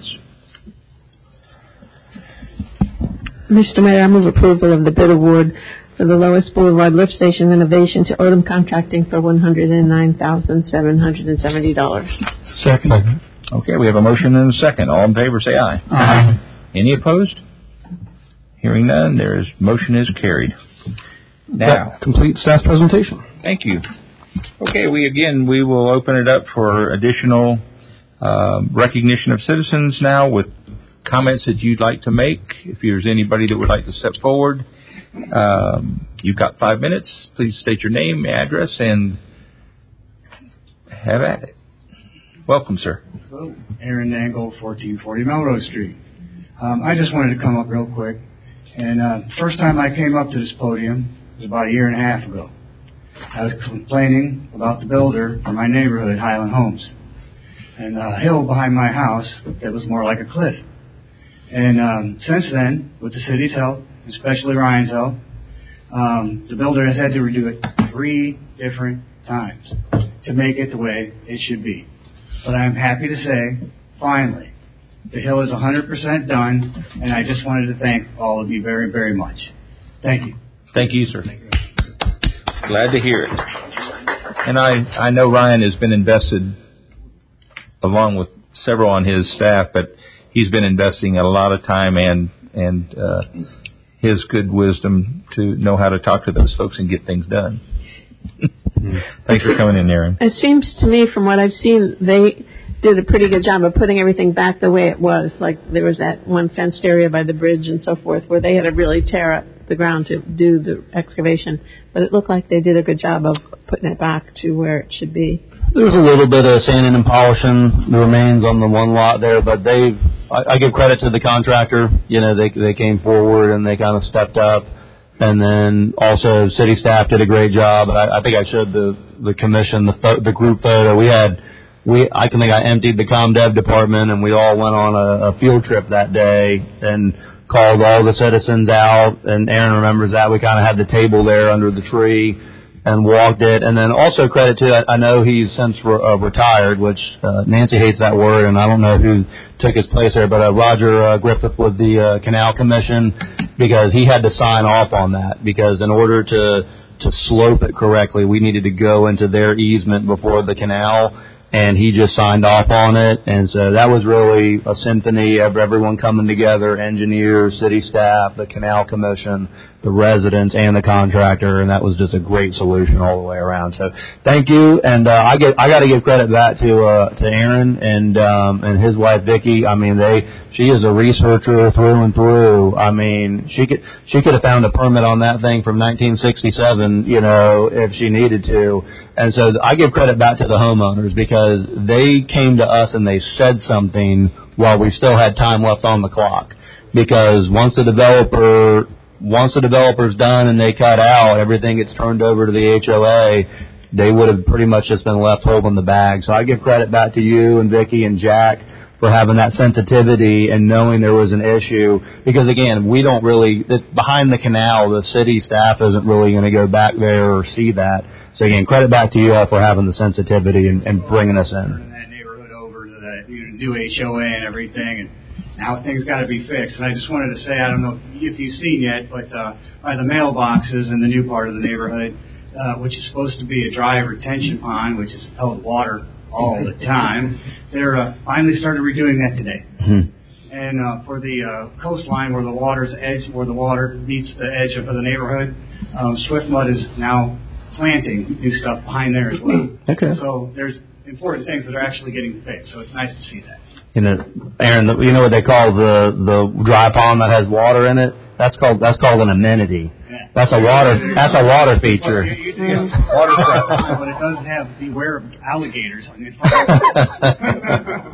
Mister Mayor, I move approval of the bid award for the Lois Boulevard Lift Station renovation to Odom Contracting for one hundred nine thousand seven hundred seventy dollars. Second. Okay, we have a motion and a second. All in favor, say aye. Aye. Any opposed? Hearing none, there is motion is carried. Now, that completes staff presentation. Thank you. Okay, we again we will open it up for additional uh, recognition of citizens now with comments that you'd like to make. If there's anybody that would like to step forward, um, you've got five minutes. Please state your name, address, and have at it. Welcome, sir. Hello, Aaron Nangle, fourteen forty Melrose Street. Um, I just wanted to come up real quick. And uh, first time I came up to this podium was about a year and a half ago. I was complaining about the builder for my neighborhood, Highland Homes, and a hill behind my house that was more like a cliff. And um, since then, with the city's help, especially Ryan's help, um, the builder has had to redo it three different times to make it the way it should be. But I'm happy to say, finally, the hill is one hundred percent done, and I just wanted to thank all of you very, very much. Thank you. Thank you, sir. Glad to hear it. And I, I know Ryan has been invested, along with several on his staff, but he's been investing a lot of time and and uh, his good wisdom to know how to talk to those folks and get things done. Thanks for coming in, Aaron. It seems to me, from what I've seen, they did a pretty good job of putting everything back the way it was. Like there was that one fenced area by the bridge and so forth where they had to really tear up the ground to do the excavation. But it looked like they did a good job of putting it back to where it should be. There was a little bit of sanding and polishing the remains on the one lot there, but they've, I, I give credit to the contractor. You know, they they came forward and they kind of stepped up. And then also city staff did a great job. I, I think I showed the, the commission, the pho- the group photo. We had, we I can think I emptied the ComDev department and we all went on a, a field trip that day and called all the citizens out. And Aaron remembers that. We kind of had the table there under the tree and walked it. And then also credit to, I know he's since re- uh, retired, which uh, Nancy hates that word, and I don't know who took his place there, but uh, Roger uh, Griffith with the uh, Canal Commission, because he had to sign off on that, because in order to to slope it correctly, we needed to go into their easement before the canal, and he just signed off on it. And so that was really a symphony of everyone coming together, engineers, city staff, the Canal Commission, the residents, and the contractor, and that was just a great solution all the way around. So thank you, and uh, I get I got to give credit back to uh, to Aaron and um, and his wife Vicki. I mean, they she is a researcher through and through. I mean, she could she could have found a permit on that thing from nineteen sixty-seven, you know, if she needed to. And so I give credit back to the homeowners, because they came to us and they said something while we still had time left on the clock. Because once the developer Once the developer's done and they cut out, everything gets turned over to the H O A, they would have pretty much just been left holding the bag. So I give credit back to you and Vicki and Jack for having that sensitivity and knowing there was an issue. Because, again, we don't really, it's behind the canal, the city staff isn't really going to go back there or see that. So, again, credit back to you all for having the sensitivity and, and bringing us in. In that neighborhood over to the new H O A and everything, and now things got to be fixed. And I just wanted to say, I don't know if you've seen yet, but uh, by the mailboxes in the new part of the neighborhood, uh, which is supposed to be a dry retention pond, which has held water all the time, they're uh, finally started redoing that today. Mm-hmm. And uh, for the uh, coastline where the water's edge, where the water meets the edge of the neighborhood, um, Swift Mud is now planting new stuff behind there as well. Okay. So there's important things that are actually getting fixed. So it's nice to see that. You know, Aaron, you know what they call the the dry pond that has water in it? That's called that's called an amenity. Yeah. That's a water that's a water feature. Well, you, you, you, water but it does have beware of alligators on it.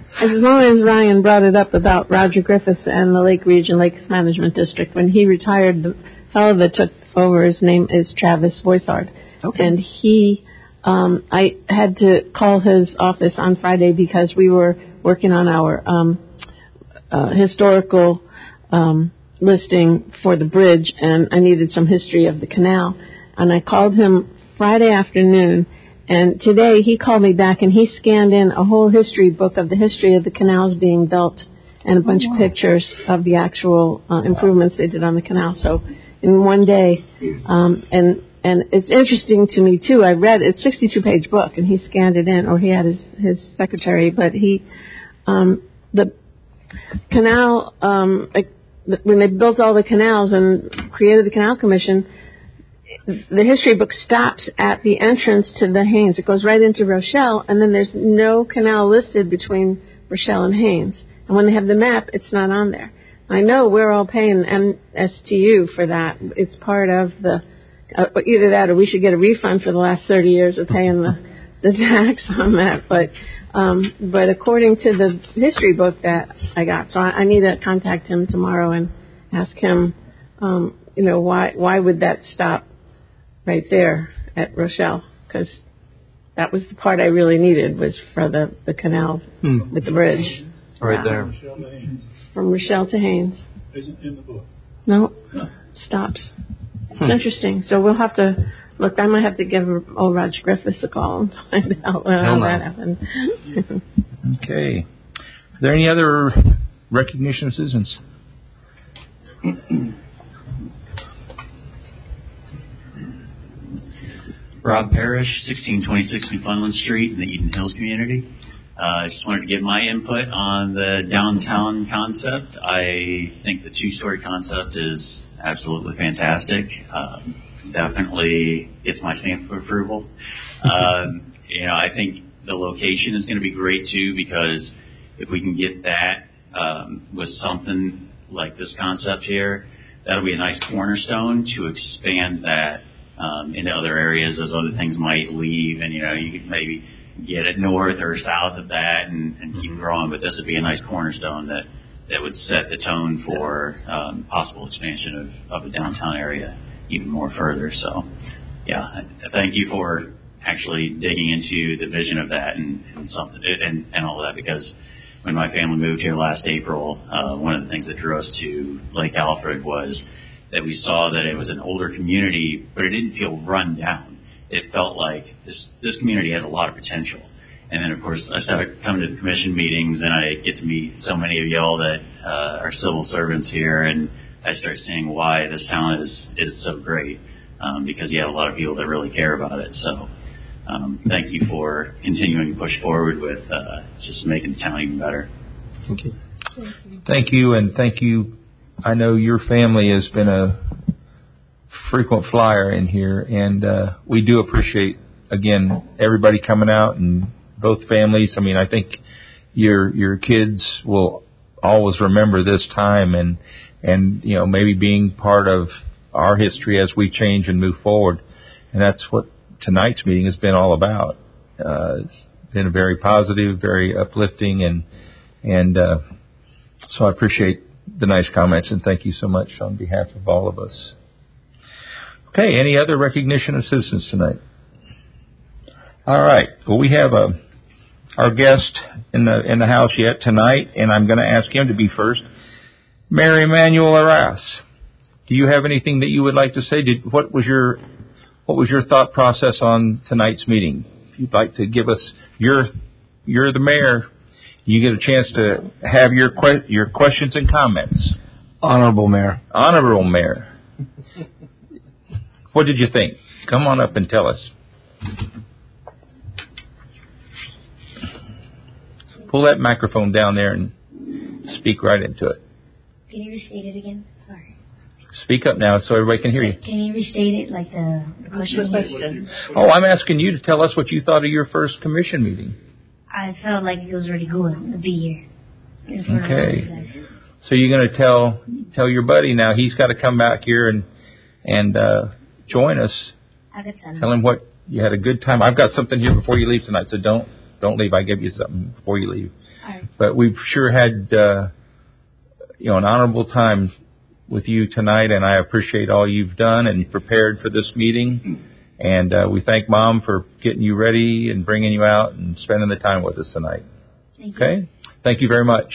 As long as Ryan brought it up about Roger Griffiths and the Lake Region Lakes Management District, when he retired, the fellow that took over, his name is Travis Voisard. Okay. And he, um, I had to call his office on Friday because we were working on our um, uh, historical um, listing for the bridge, and I needed some history of the canal. And I called him Friday afternoon, and today he called me back, and he scanned in a whole history book of the history of the canals being built and a bunch oh, wow. of pictures of the actual uh, improvements they did on the canal. So in one day, um, and and it's interesting to me, too. I read it's a sixty-two page book, and he scanned it in, or he had his, his secretary, but he, um, the canal, um, like, when they built all the canals and created the Canal Commission, the history book stops at the entrance to the Haines. It goes right into Rochelle, and then there's no canal listed between Rochelle and Haines. And when they have the map, it's not on there. I know we're all paying M S T U for that. It's part of the, uh, either that or we should get a refund for the last thirty years of paying the, the tax on that. But um, but according to the history book that I got, so I, I need to contact him tomorrow and ask him, um, you know, why why would that stop right there at Rochelle? Because that was the part I really needed, was for the, the canal hmm. with the bridge. Right there. From Rochelle to Haines. Isn't in the book. No, stops. It's hmm. interesting. So we'll have to look. I might have to give old Roger Griffiths a call and find out how no. that happened. Okay. Are there any other recognition of citizens? Rob Parrish, sixteen twenty-six Newfoundland Street in the Eden Hills community. I uh, just wanted to give my input on the downtown concept. I think the two-story concept is absolutely fantastic. Um, definitely gets my stamp of approval. um, you know, I think the location is going to be great too, because if we can get that um, with something like this concept here, that'll be a nice cornerstone to expand that um, into other areas as other things might leave, and you know, you could maybe get it north or south of that and, and keep growing. But this would be a nice cornerstone that, that would set the tone for um, possible expansion of, of the downtown area even more further. So, yeah, I, I thank you for actually digging into the vision of that and, and something and, and all that, because when my family moved here last April, uh, one of the things that drew us to Lake Alfred was that we saw that it was an older community, but it didn't feel run down. It felt like this this community has a lot of potential. And then, of course, I started coming to the commission meetings, and I get to meet so many of y'all that uh, are civil servants here, and I start seeing why this town is, is so great, um, because you have a lot of people that really care about it. So um, thank you for continuing to push forward with uh, just making the town even better. Thank you. Thank you, and thank you. I know your family has been a frequent flyer in here, and uh, we do appreciate, again, everybody coming out and both families. I mean, I think your your kids will always remember this time, and and you know, maybe being part of our history as we change and move forward. And that's what tonight's meeting has been all about. Uh, it's been very positive, very uplifting, and and uh, so I appreciate the nice comments, and thank you so much on behalf of all of us. Okay, any other recognition of citizens tonight? All right. Well, we have a, our guest in the in the house yet tonight, and I'm going to ask him to be first. Mayor Emanuel Arras, do you have anything that you would like to say? Did, what was your what was your thought process on tonight's meeting? If you'd like to give us your you're the mayor, you get a chance to have your que- your questions and comments. Honorable Mayor. Honorable Mayor. What did you think? Come on up and tell us. Pull that microphone down there and speak right into it. Can you restate it again? Sorry. Speak up now so everybody can hear you. Can you restate it, like the, the question? question? Oh, I'm asking you to tell us what you thought of your first commission meeting. I felt like it was really good to be here. Okay. So you're going to tell tell your buddy now. He's got to come back here and and uh, join us. I could tell him. Tell him what you had a good time. I've got something here before you leave tonight, so don't don't leave. I give you something before you leave. All right. But we've sure had, uh, you know, an honorable time with you tonight, and I appreciate all you've done and prepared for this meeting. And uh, we thank Mom for getting you ready and bringing you out and spending the time with us tonight. Thank okay? You. Thank you very much.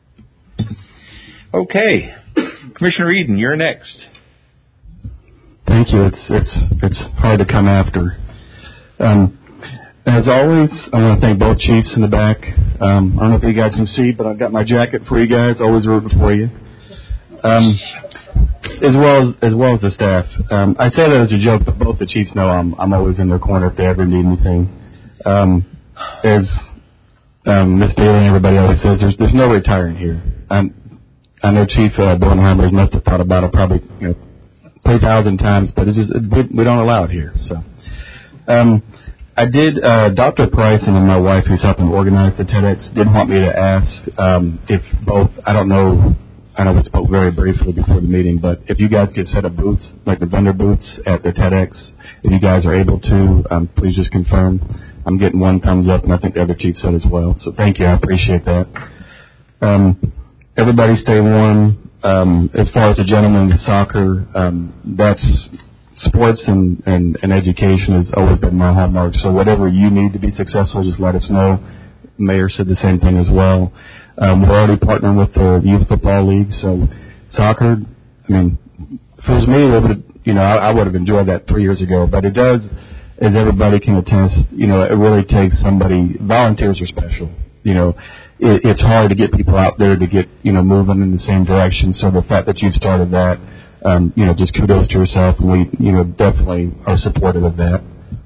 Okay. Commissioner Eden, you're next. Thank you. It's it's it's hard to come after. Um, as always, I want to thank both chiefs in the back. Um, I don't know if you guys can see, but I've got my jacket for you guys. Always rooting for you. Um, as well as as well as the staff. Um, I say that as a joke, but both the chiefs know I'm I'm always in their corner if they ever need anything. Um, as um, Miss Daly and everybody always says, there's there's no retiring here. Um, I know Chief uh, Bornheimer must have thought about it probably you know three thousand times, but it's just we, we don't allow it here. So. Um, I did, uh, Doctor Price and my wife, who's helping organize the TEDx, did want me to ask um, if both, I don't know, I know we spoke very briefly before the meeting, but if you guys could set up booths, like the vendor booths at the TEDx, if you guys are able to, um, please just confirm. I'm getting one thumbs up, and I think the other chief said as well. So thank you, I appreciate that. Um, everybody stay warm. Um, as far as the gentlemen with soccer, um, that's... Sports and, and, and education has always been my hallmark. So whatever you need to be successful, just let us know. The mayor said the same thing as well. Um, we're already partnering with the Youth Football League. So soccer, I mean, if it was me, it would, you know, I, I would have enjoyed that three years ago. But it does, as everybody can attest, you know, it really takes somebody. Volunteers are special. You know, it, it's hard to get people out there to get, you know, moving in the same direction. So the fact that you've started that, Um, you know, just kudos to yourself, and we, you know, definitely are supportive of that.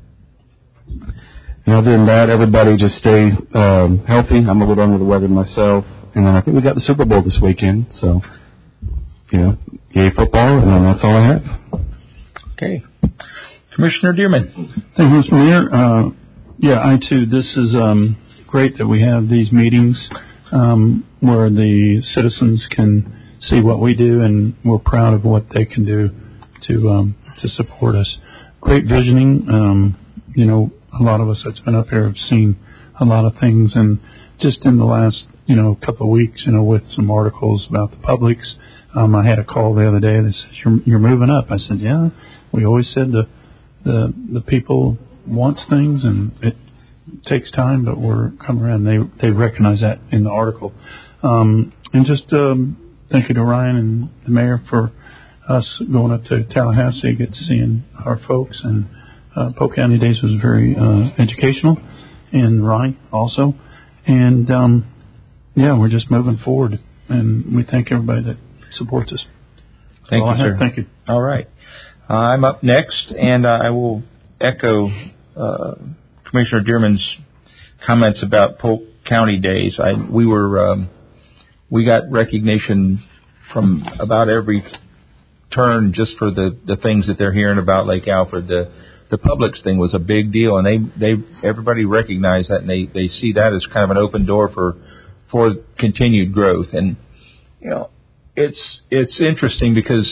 And other than that, everybody just stay um, healthy. I'm a little under the weather myself, and then I think we got the Super Bowl this weekend, so, you know, yay football, and then that's all I have. Okay. Commissioner Dearman. Thank you, Mister Mayor. Uh, yeah, I too, this is um, great that we have these meetings um, where the citizens can see what we do, and we're proud of what they can do to um, to support us. Great visioning. Um, you know, a lot of us that's been up here have seen a lot of things, and just in the last you know couple of weeks, you know, with some articles about the Publix, um, I had a call the other day that says you're, you're moving up. I said, yeah. We always said the the the people wants things, and it takes time, but we're coming around. They they recognize that in the article, um, and just. Um, Thank you to Ryan and the mayor for us going up to Tallahassee, get to seeing our folks. And uh, Polk County Days was very uh, educational, and Ronnie also. And, um, yeah, we're just moving forward. And we thank everybody that supports us. Thank you, sir. Thank you. All right. Uh, I'm up next, and uh, I will echo uh, Commissioner Dearman's comments about Polk County Days. I, we were... Um, We got recognition from about every turn just for the, the things that they're hearing about Lake Alfred. The the Publix thing was a big deal, and they, they everybody recognized that, and they, they see that as kind of an open door for for continued growth. And you know, it's it's interesting because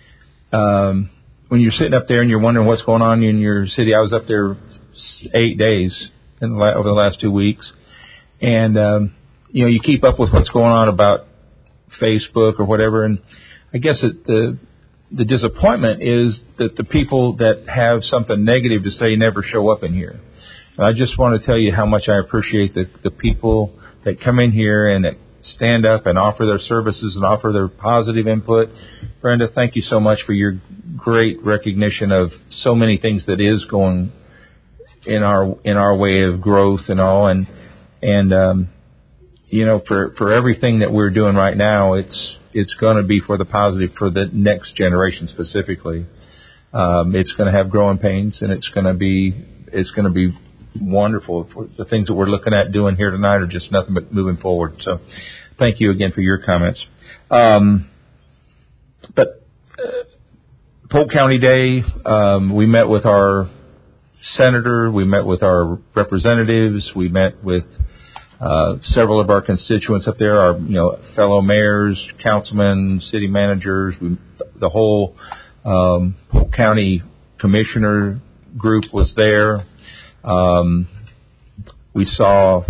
um, when you're sitting up there and you're wondering what's going on in your city. I was up there eight days in the, over the last two weeks, and um, you know, you keep up with what's going on about Facebook or whatever, and I guess it, the the disappointment is that the people that have something negative to say never show up in here. And I just want to tell you how much I appreciate the the people that come in here and that stand up and offer their services and offer their positive input. Brenda, thank you so much for your great recognition of so many things that is going in our in our way of growth and all, and and um you know, for, for everything that we're doing right now, it's it's going to be for the positive for the next generation specifically. Um, it's going to have growing pains, and it's going to be it's going to be wonderful. For the things that we're looking at doing here tonight are just nothing but moving forward. So, thank you again for your comments. Um, but uh, Polk County Day, um, we met with our senator, we met with our representatives, we met with Uh, several of our constituents up there, our you know fellow mayors, councilmen, city managers, we, the whole um, Polk County commissioner group was there. Um, we saw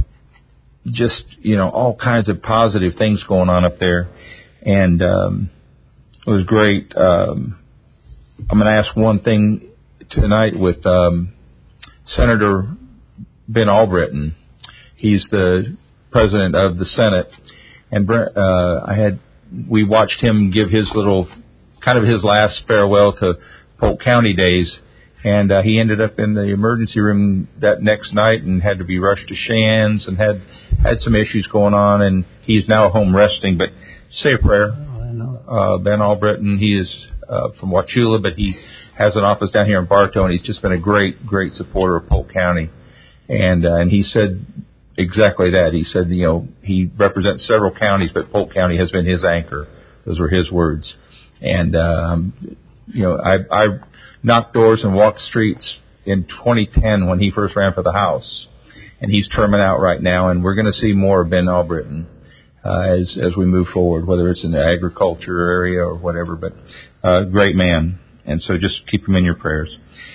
just, you know, all kinds of positive things going on up there. And um, it was great. Um, I'm going to ask one thing tonight with um, Senator Ben Albritton. He's the president of the Senate. And uh, I had we watched him give his little, kind of his last farewell to Polk County days. And uh, he ended up in the emergency room that next night and had to be rushed to Shands and had had some issues going on. And he's now home resting. But say a prayer. Uh, Ben Albritton, he is uh, from Wauchula, but he has an office down here in Bartow, and he's just been a great, great supporter of Polk County. And uh, and he said exactly that. He said, you know, he represents several counties, but Polk County has been his anchor. Those were his words. And, um, you know, I, I knocked doors and walked streets in twenty ten when he first ran for the House. And he's terming out right now, and we're going to see more of Ben Albritton uh, as as we move forward, whether it's in the agriculture area or whatever. But uh, great man. And so just keep him in your prayers.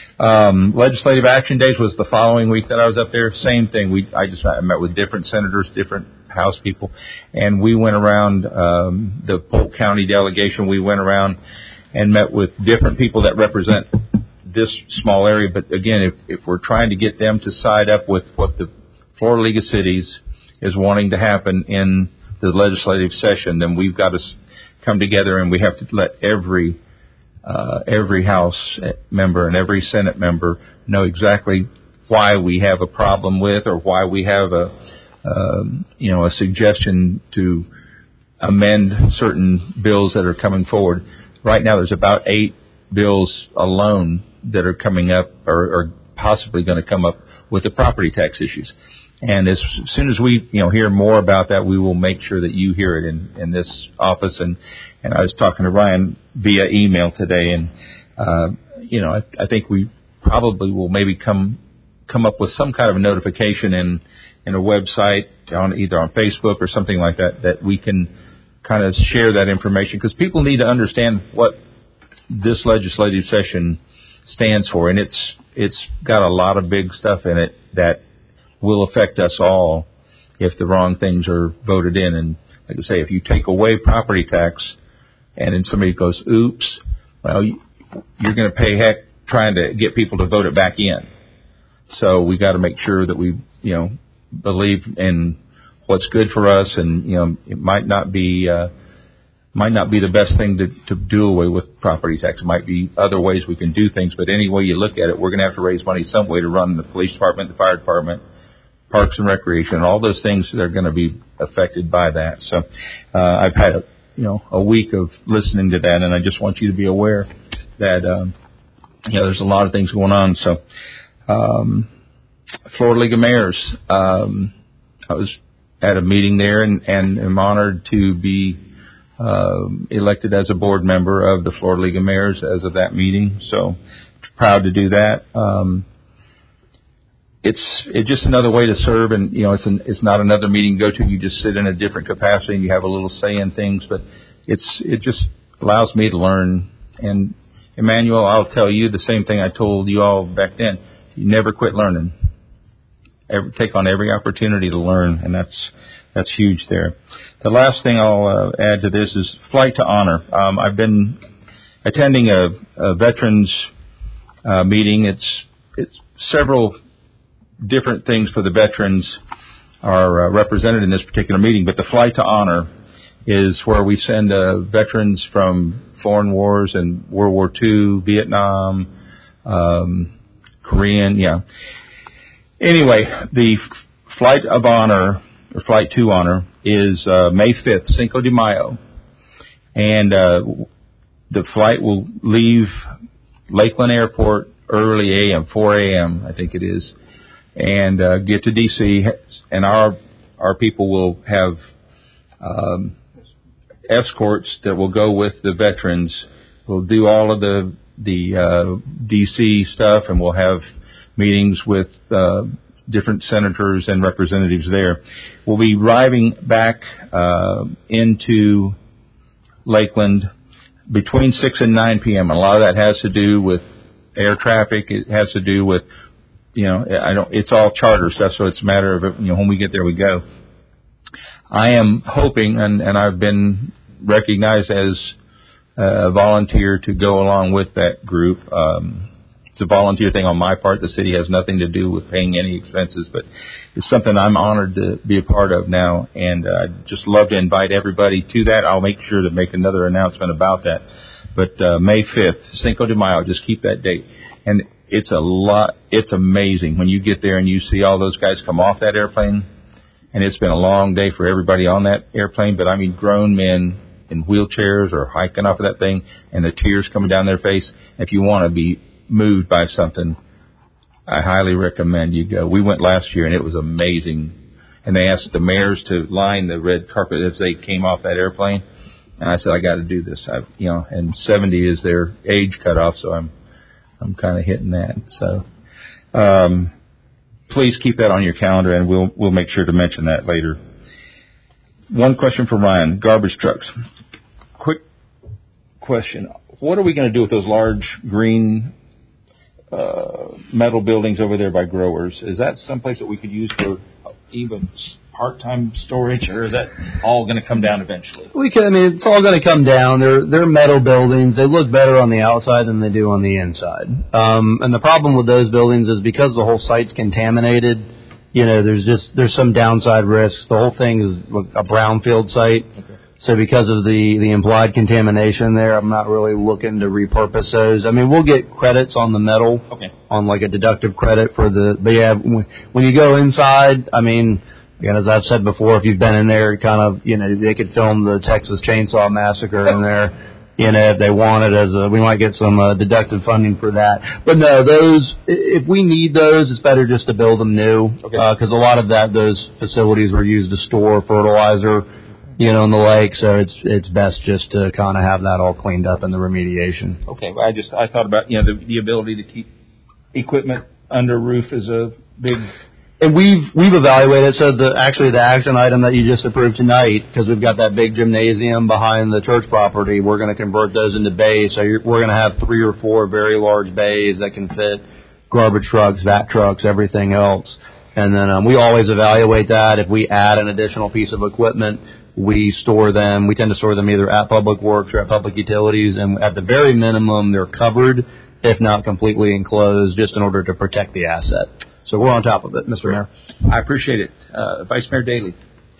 Um, legislative action days was the following week that I was up there. Same thing. We, I just I met with different senators, different House people, and we went around, um, the Polk County delegation. We went around and met with different people that represent this small area. But again, if, if we're trying to get them to side up with what the Florida League of Cities is wanting to happen in the legislative session, then we've got to come together and we have to let every Uh, every House member and every Senate member know exactly why we have a problem with, or why we have a, um, you know, a suggestion to amend certain bills that are coming forward. Right now, there's about eight bills alone that are coming up, or, or possibly going to come up with the property tax issues. And as soon as we, you know, hear more about that, we will make sure that you hear it in, in this office. And, and I was talking to Ryan via email today, and, uh, you know, I, I think we probably will maybe come, come up with some kind of a notification in, in a website on either on Facebook or something like that, that we can kind of share that information, because people need to understand what this legislative session stands for. And it's, it's got a lot of big stuff in it that will affect us all if the wrong things are voted in. And like I say, if you take away property tax and then somebody goes, oops, well, you're going to pay heck trying to get people to vote it back in. So we got to make sure that we, you know, believe in what's good for us. And, you know, it might not be, uh, might not be the best thing to, to do away with property tax. It might be other ways we can do things. But any way you look at it, we're going to have to raise money some way to run the police department, the fire department, Parks and Recreation, all those things that are going to be affected by that. So uh, I've had a, you know, a week of listening to that, and I just want you to be aware that um, you know, there's a lot of things going on. So um, Florida League of Mayors, um, I was at a meeting there, and, and am honored to be uh, elected as a board member of the Florida League of Mayors as of that meeting. So proud to do that. Um, It's it's just another way to serve, and you know it's an, it's not another meeting you go to. You just sit in a different capacity and you have a little say in things. But it's it just allows me to learn. And Emmanuel, I'll tell you the same thing I told you all back then. You never quit learning. Every, take on every opportunity to learn, and that's that's huge there. The last thing I'll uh, add to this is Flight to Honor. Um, I've been attending a, a veterans uh, meeting. It's it's several different things for the veterans are uh, represented in this particular meeting, but the Flight to Honor is where we send uh, veterans from foreign wars and World War Two, Vietnam, um, Korean, yeah. Anyway, the Flight of Honor, or Flight to Honor, is uh, May fifth, Cinco de Mayo, and uh, the flight will leave Lakeland Airport early A M, four a.m., I think it is, and uh, get to D C, and our our people will have um, escorts that will go with the veterans. We'll do all of the the uh, D C stuff, and we'll have meetings with uh, different senators and representatives there. We'll be driving back uh, into Lakeland between six and nine p.m. And a lot of that has to do with air traffic. It has to do with you know, I don't. It's all charter stuff, so it's a matter of, you know, when we get there, we go. I am hoping, and, and I've been recognized as a volunteer to go along with that group. Um, it's a volunteer thing on my part. The city has nothing to do with paying any expenses, but it's something I'm honored to be a part of now, and uh, I'd just love to invite everybody to that. I'll make sure to make another announcement about that. But uh, May fifth, Cinco de Mayo, just keep that date. And it's a lot, it's amazing when you get there and you see all those guys come off that airplane. And it's been a long day for everybody on that airplane, but I mean grown men in wheelchairs or hiking off of that thing and the tears coming down their face. If you want to be moved by something, I highly recommend you go. We went last year and it was amazing. And they asked the mayors to line the red carpet as they came off that airplane. And I said, I got to do this. I, you know, and seventy is their age cutoff, so I'm, I'm kind of hitting that. So, um, please keep that on your calendar, and we'll we'll make sure to mention that later. One question for Ryan: garbage trucks. Quick question: what are we going to do with those large green uh, metal buildings over there by growers? Is that someplace that we could use for even part-time storage, or is that all going to come down eventually? We can. I mean, it's all going to come down. They're they're metal buildings. They look better on the outside than they do on the inside. Um, and the problem with those buildings is because the whole site's contaminated. You know, there's just there's some downside risks. The whole thing is a brownfield site. Okay. So because of the the implied contamination there, I'm not really looking to repurpose those. I mean, we'll get credits on the metal, okay, on like a deductive credit for the. But yeah, when, when you go inside, I mean. Again, as I've said before, if you've been in there, kind of, you know, they could film the Texas Chainsaw Massacre in there, you know, if they want it as a, we might get some uh, deductive funding for that. But no, those, if we need those, it's better just to build them new, okay, because uh, a lot of that, those facilities were used to store fertilizer, you know, in the lake, so it's it's best just to kind of have that all cleaned up in the remediation. Okay, well, I just, I thought about, you know, the, the ability to keep equipment under roof is a big... And we've we've evaluated. So the actually the action item that you just approved tonight, because we've got that big gymnasium behind the church property, we're going to convert those into bays. So you're, we're going to have three or four very large bays that can fit garbage trucks, vat trucks, everything else. And then um, we always evaluate that. If we add an additional piece of equipment, we store them. We tend to store them either at Public Works or at Public Utilities, and at the very minimum, they're covered, if not completely enclosed, just in order to protect the asset. So we're on top of it, Mister Mayor. I appreciate it. Uh, Vice Mayor Daley.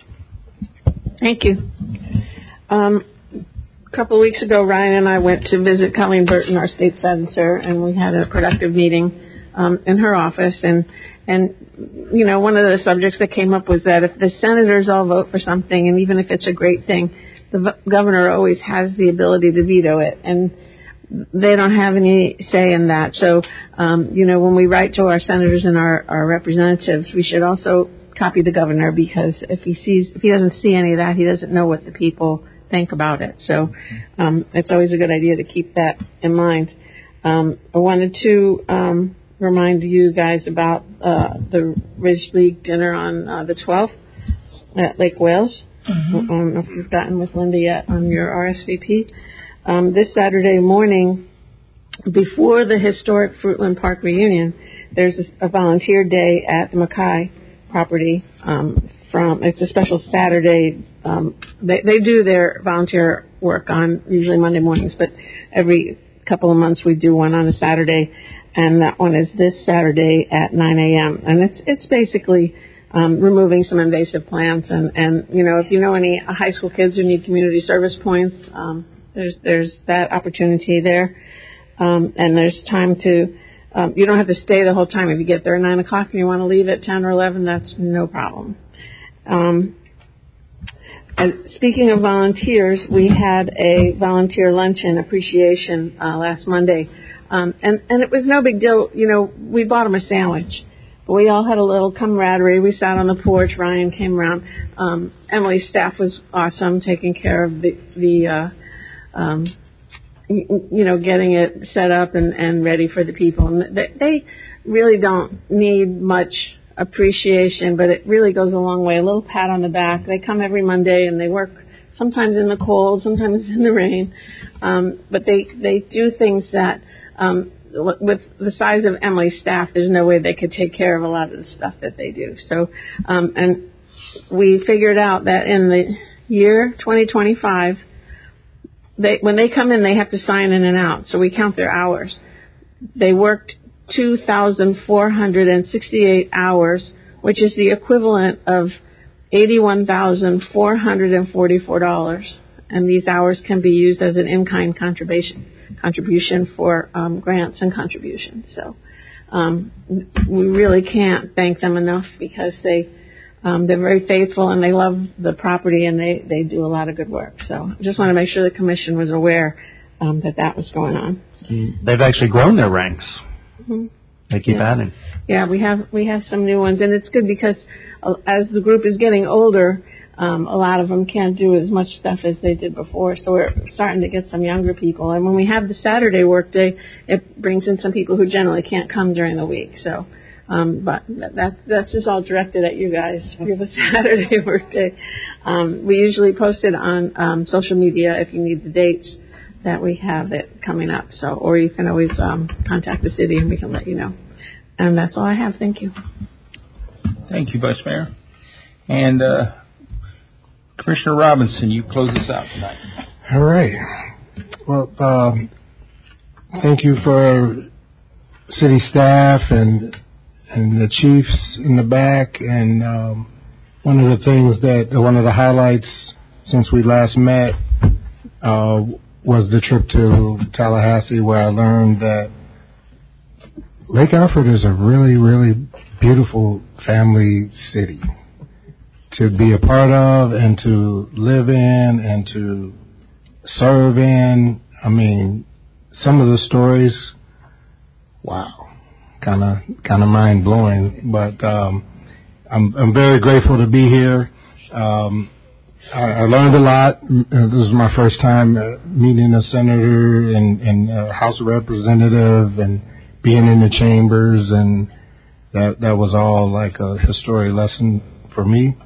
Thank you. Um, a couple of weeks ago, Ryan and I went to visit Colleen Burton, our state senator, and we had a productive meeting um, in her office. And, and, you know, one of the subjects that came up was that if the senators all vote for something, and even if it's a great thing, the v- governor always has the ability to veto it. And they don't have any say in that. So, um, you know, when we write to our senators and our, our representatives, we should also copy the governor, because if he sees, if he doesn't see any of that, he doesn't know what the people think about it. So, um, it's always a good idea to keep that in mind. Um, I wanted to, um, remind you guys about, uh, the Ridge League dinner on, uh, the twelfth at Lake Wales. Mm-hmm. I don't know if you've gotten with Linda yet on your R S V P. Um, this Saturday morning, before the historic Fruitland Park reunion, there's a, a volunteer day at the Mackay property. Um, from it's a special Saturday. Um, they, they do their volunteer work on usually Monday mornings, but every couple of months we do one on a Saturday, and that one is this Saturday at nine a.m. And it's it's basically um, removing some invasive plants, and and you know if you know any high school kids who need community service points. Um, There's there's that opportunity there, um, and there's time to. Um, you don't have to stay the whole time. If you get there at nine o'clock and you want to leave at ten or eleven, that's no problem. Um, and speaking of volunteers, we had a volunteer luncheon appreciation uh, last Monday, um, and and it was no big deal. You know, we bought them a sandwich. We all had a little camaraderie. We sat on the porch. Ryan came around. Um, Emily's staff was awesome, taking care of the the. Uh, Um, you know, getting it set up and, and ready for the people. And they, they really don't need much appreciation, but it really goes a long way. A little pat on the back. They come every Monday and they work sometimes in the cold, sometimes in the rain. Um, but they, they do things that um, with the size of Emily's staff, there's no way they could take care of a lot of the stuff that they do. So, um, and we figured out that in the year twenty twenty-five, they, when they come in, they have to sign in and out. So we count their hours. They worked two thousand four hundred sixty-eight hours, which is the equivalent of eighty-one thousand four hundred forty-four dollars. And these hours can be used as an in-kind contribution contribution for um, grants and contributions. So um, we really can't thank them enough because they um, they're very faithful and they love the property and they, they do a lot of good work. So I just want to make sure the commission was aware um, that that was going on. They've actually grown their ranks. Mm-hmm. They keep yeah. adding. Yeah, we have we have some new ones, and it's good because uh, as the group is getting older, um, a lot of them can't do as much stuff as they did before. So we're starting to get some younger people. And when we have the Saturday work day, it brings in some people who generally can't come during the week. So, um, but that's that's just all directed at you guys. We have a Saturday work day. Um, we usually post it on um, social media if you need the dates that we have it coming up. So, or you can always um, contact the city and we can let you know. And that's all I have. Thank you. Thank you, Vice Mayor. And uh, Commissioner Robinson, you close us out tonight. All right. Well, um, thank you for city staff and and the chiefs in the back. And um, one of the things that one of the highlights since we last met uh, was the trip to Tallahassee, where I learned that Lake Alfred is a really, really beautiful family city to be a part of and to live in and to serve in. I mean, some of the stories, wow, kind of kind of mind blowing. But um, I'm I'm very grateful to be here. Um, I, I learned a lot. This was my first time uh, meeting a senator and, and a House representative and being in the chambers, and that that was all like a history lesson for me.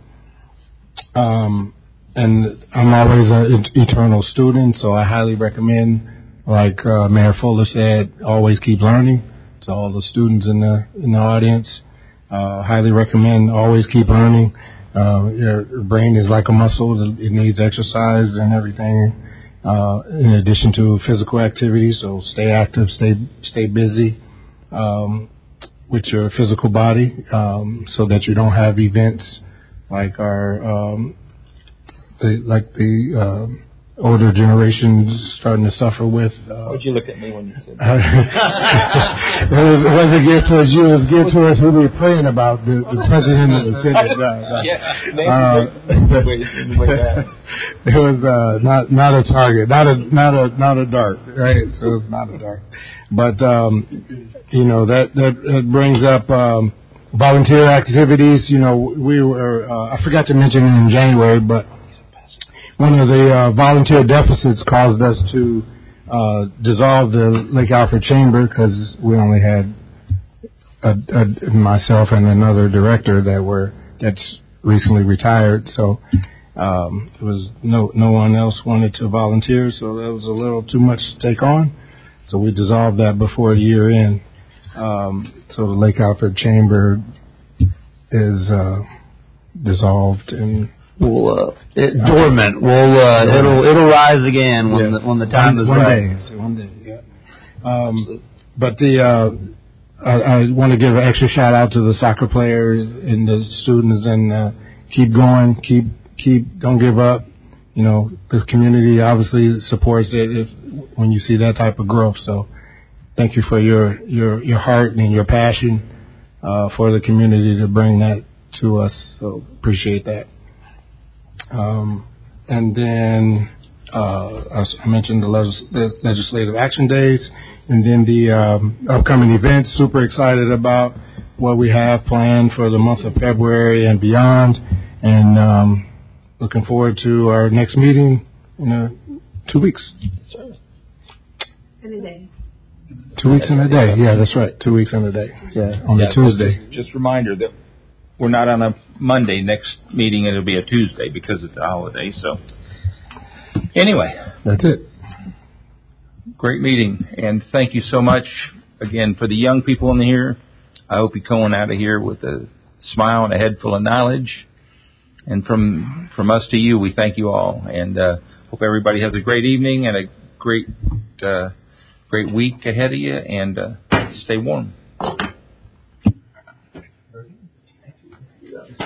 Um, and I'm always an eternal student, so I highly recommend, like uh, Mayor Fuller said, always keep learning. To all the students in the in the audience, uh, highly recommend always keep learning. Uh, your brain is like a muscle; it needs exercise and everything. Uh, in addition to physical activity, so stay active, stay stay busy um, with your physical body, um, so that you don't have events like our um, the, like the um, older generations starting to suffer with. Uh, Why'd you look at me when you said that? it, was, it wasn't geared towards you. It was geared towards who we were praying about, the, the president of the Senate. Uh, uh, it was uh, not not a target, not a not a not a dart, right? So it's not a dart. But um, you know that that, that brings up um, volunteer activities. You know, we were uh, I forgot to mention it in January, but one of the uh, volunteer deficits caused us to uh, dissolve the Lake Alfred Chamber because we only had a, a, myself and another director that were that's recently retired. So um, there was no no one else wanted to volunteer, so that was a little too much to take on. So we dissolved that before the year end. Um, so the Lake Alfred Chamber is uh, dissolved and. We'll, uh, it, dormant. We'll, uh, it'll, it'll rise again when yeah. the, when the time one, is one right. Day. One day, yeah. Um, but the, uh, I, I want to give an extra shout out to the soccer players and the students and, uh, keep going, keep, keep, don't give up. You know, this community obviously supports it if, when you see that type of growth. So thank you for your, your, your heart and your passion, uh, for the community to bring that to us. So appreciate that. Um, and then uh, as I mentioned the, legis- the legislative action days, and then the um, upcoming events. Super excited about what we have planned for the month of February and beyond, and um, looking forward to our next meeting in uh, two weeks. In a day. Two weeks in a day. Yeah, that's right. Two weeks in a day. Yeah, on yeah, a Tuesday. Just, just a reminder that we're not on a Monday. Next meeting, it'll be a Tuesday because it's a holiday. So, anyway. That's it. Great meeting. And thank you so much, again, for the young people in here, I hope you're going out of here with a smile and a head full of knowledge. And from from us to you, we thank you all, and uh, hope everybody has a great evening and a great uh, great week ahead of you. And uh, stay warm.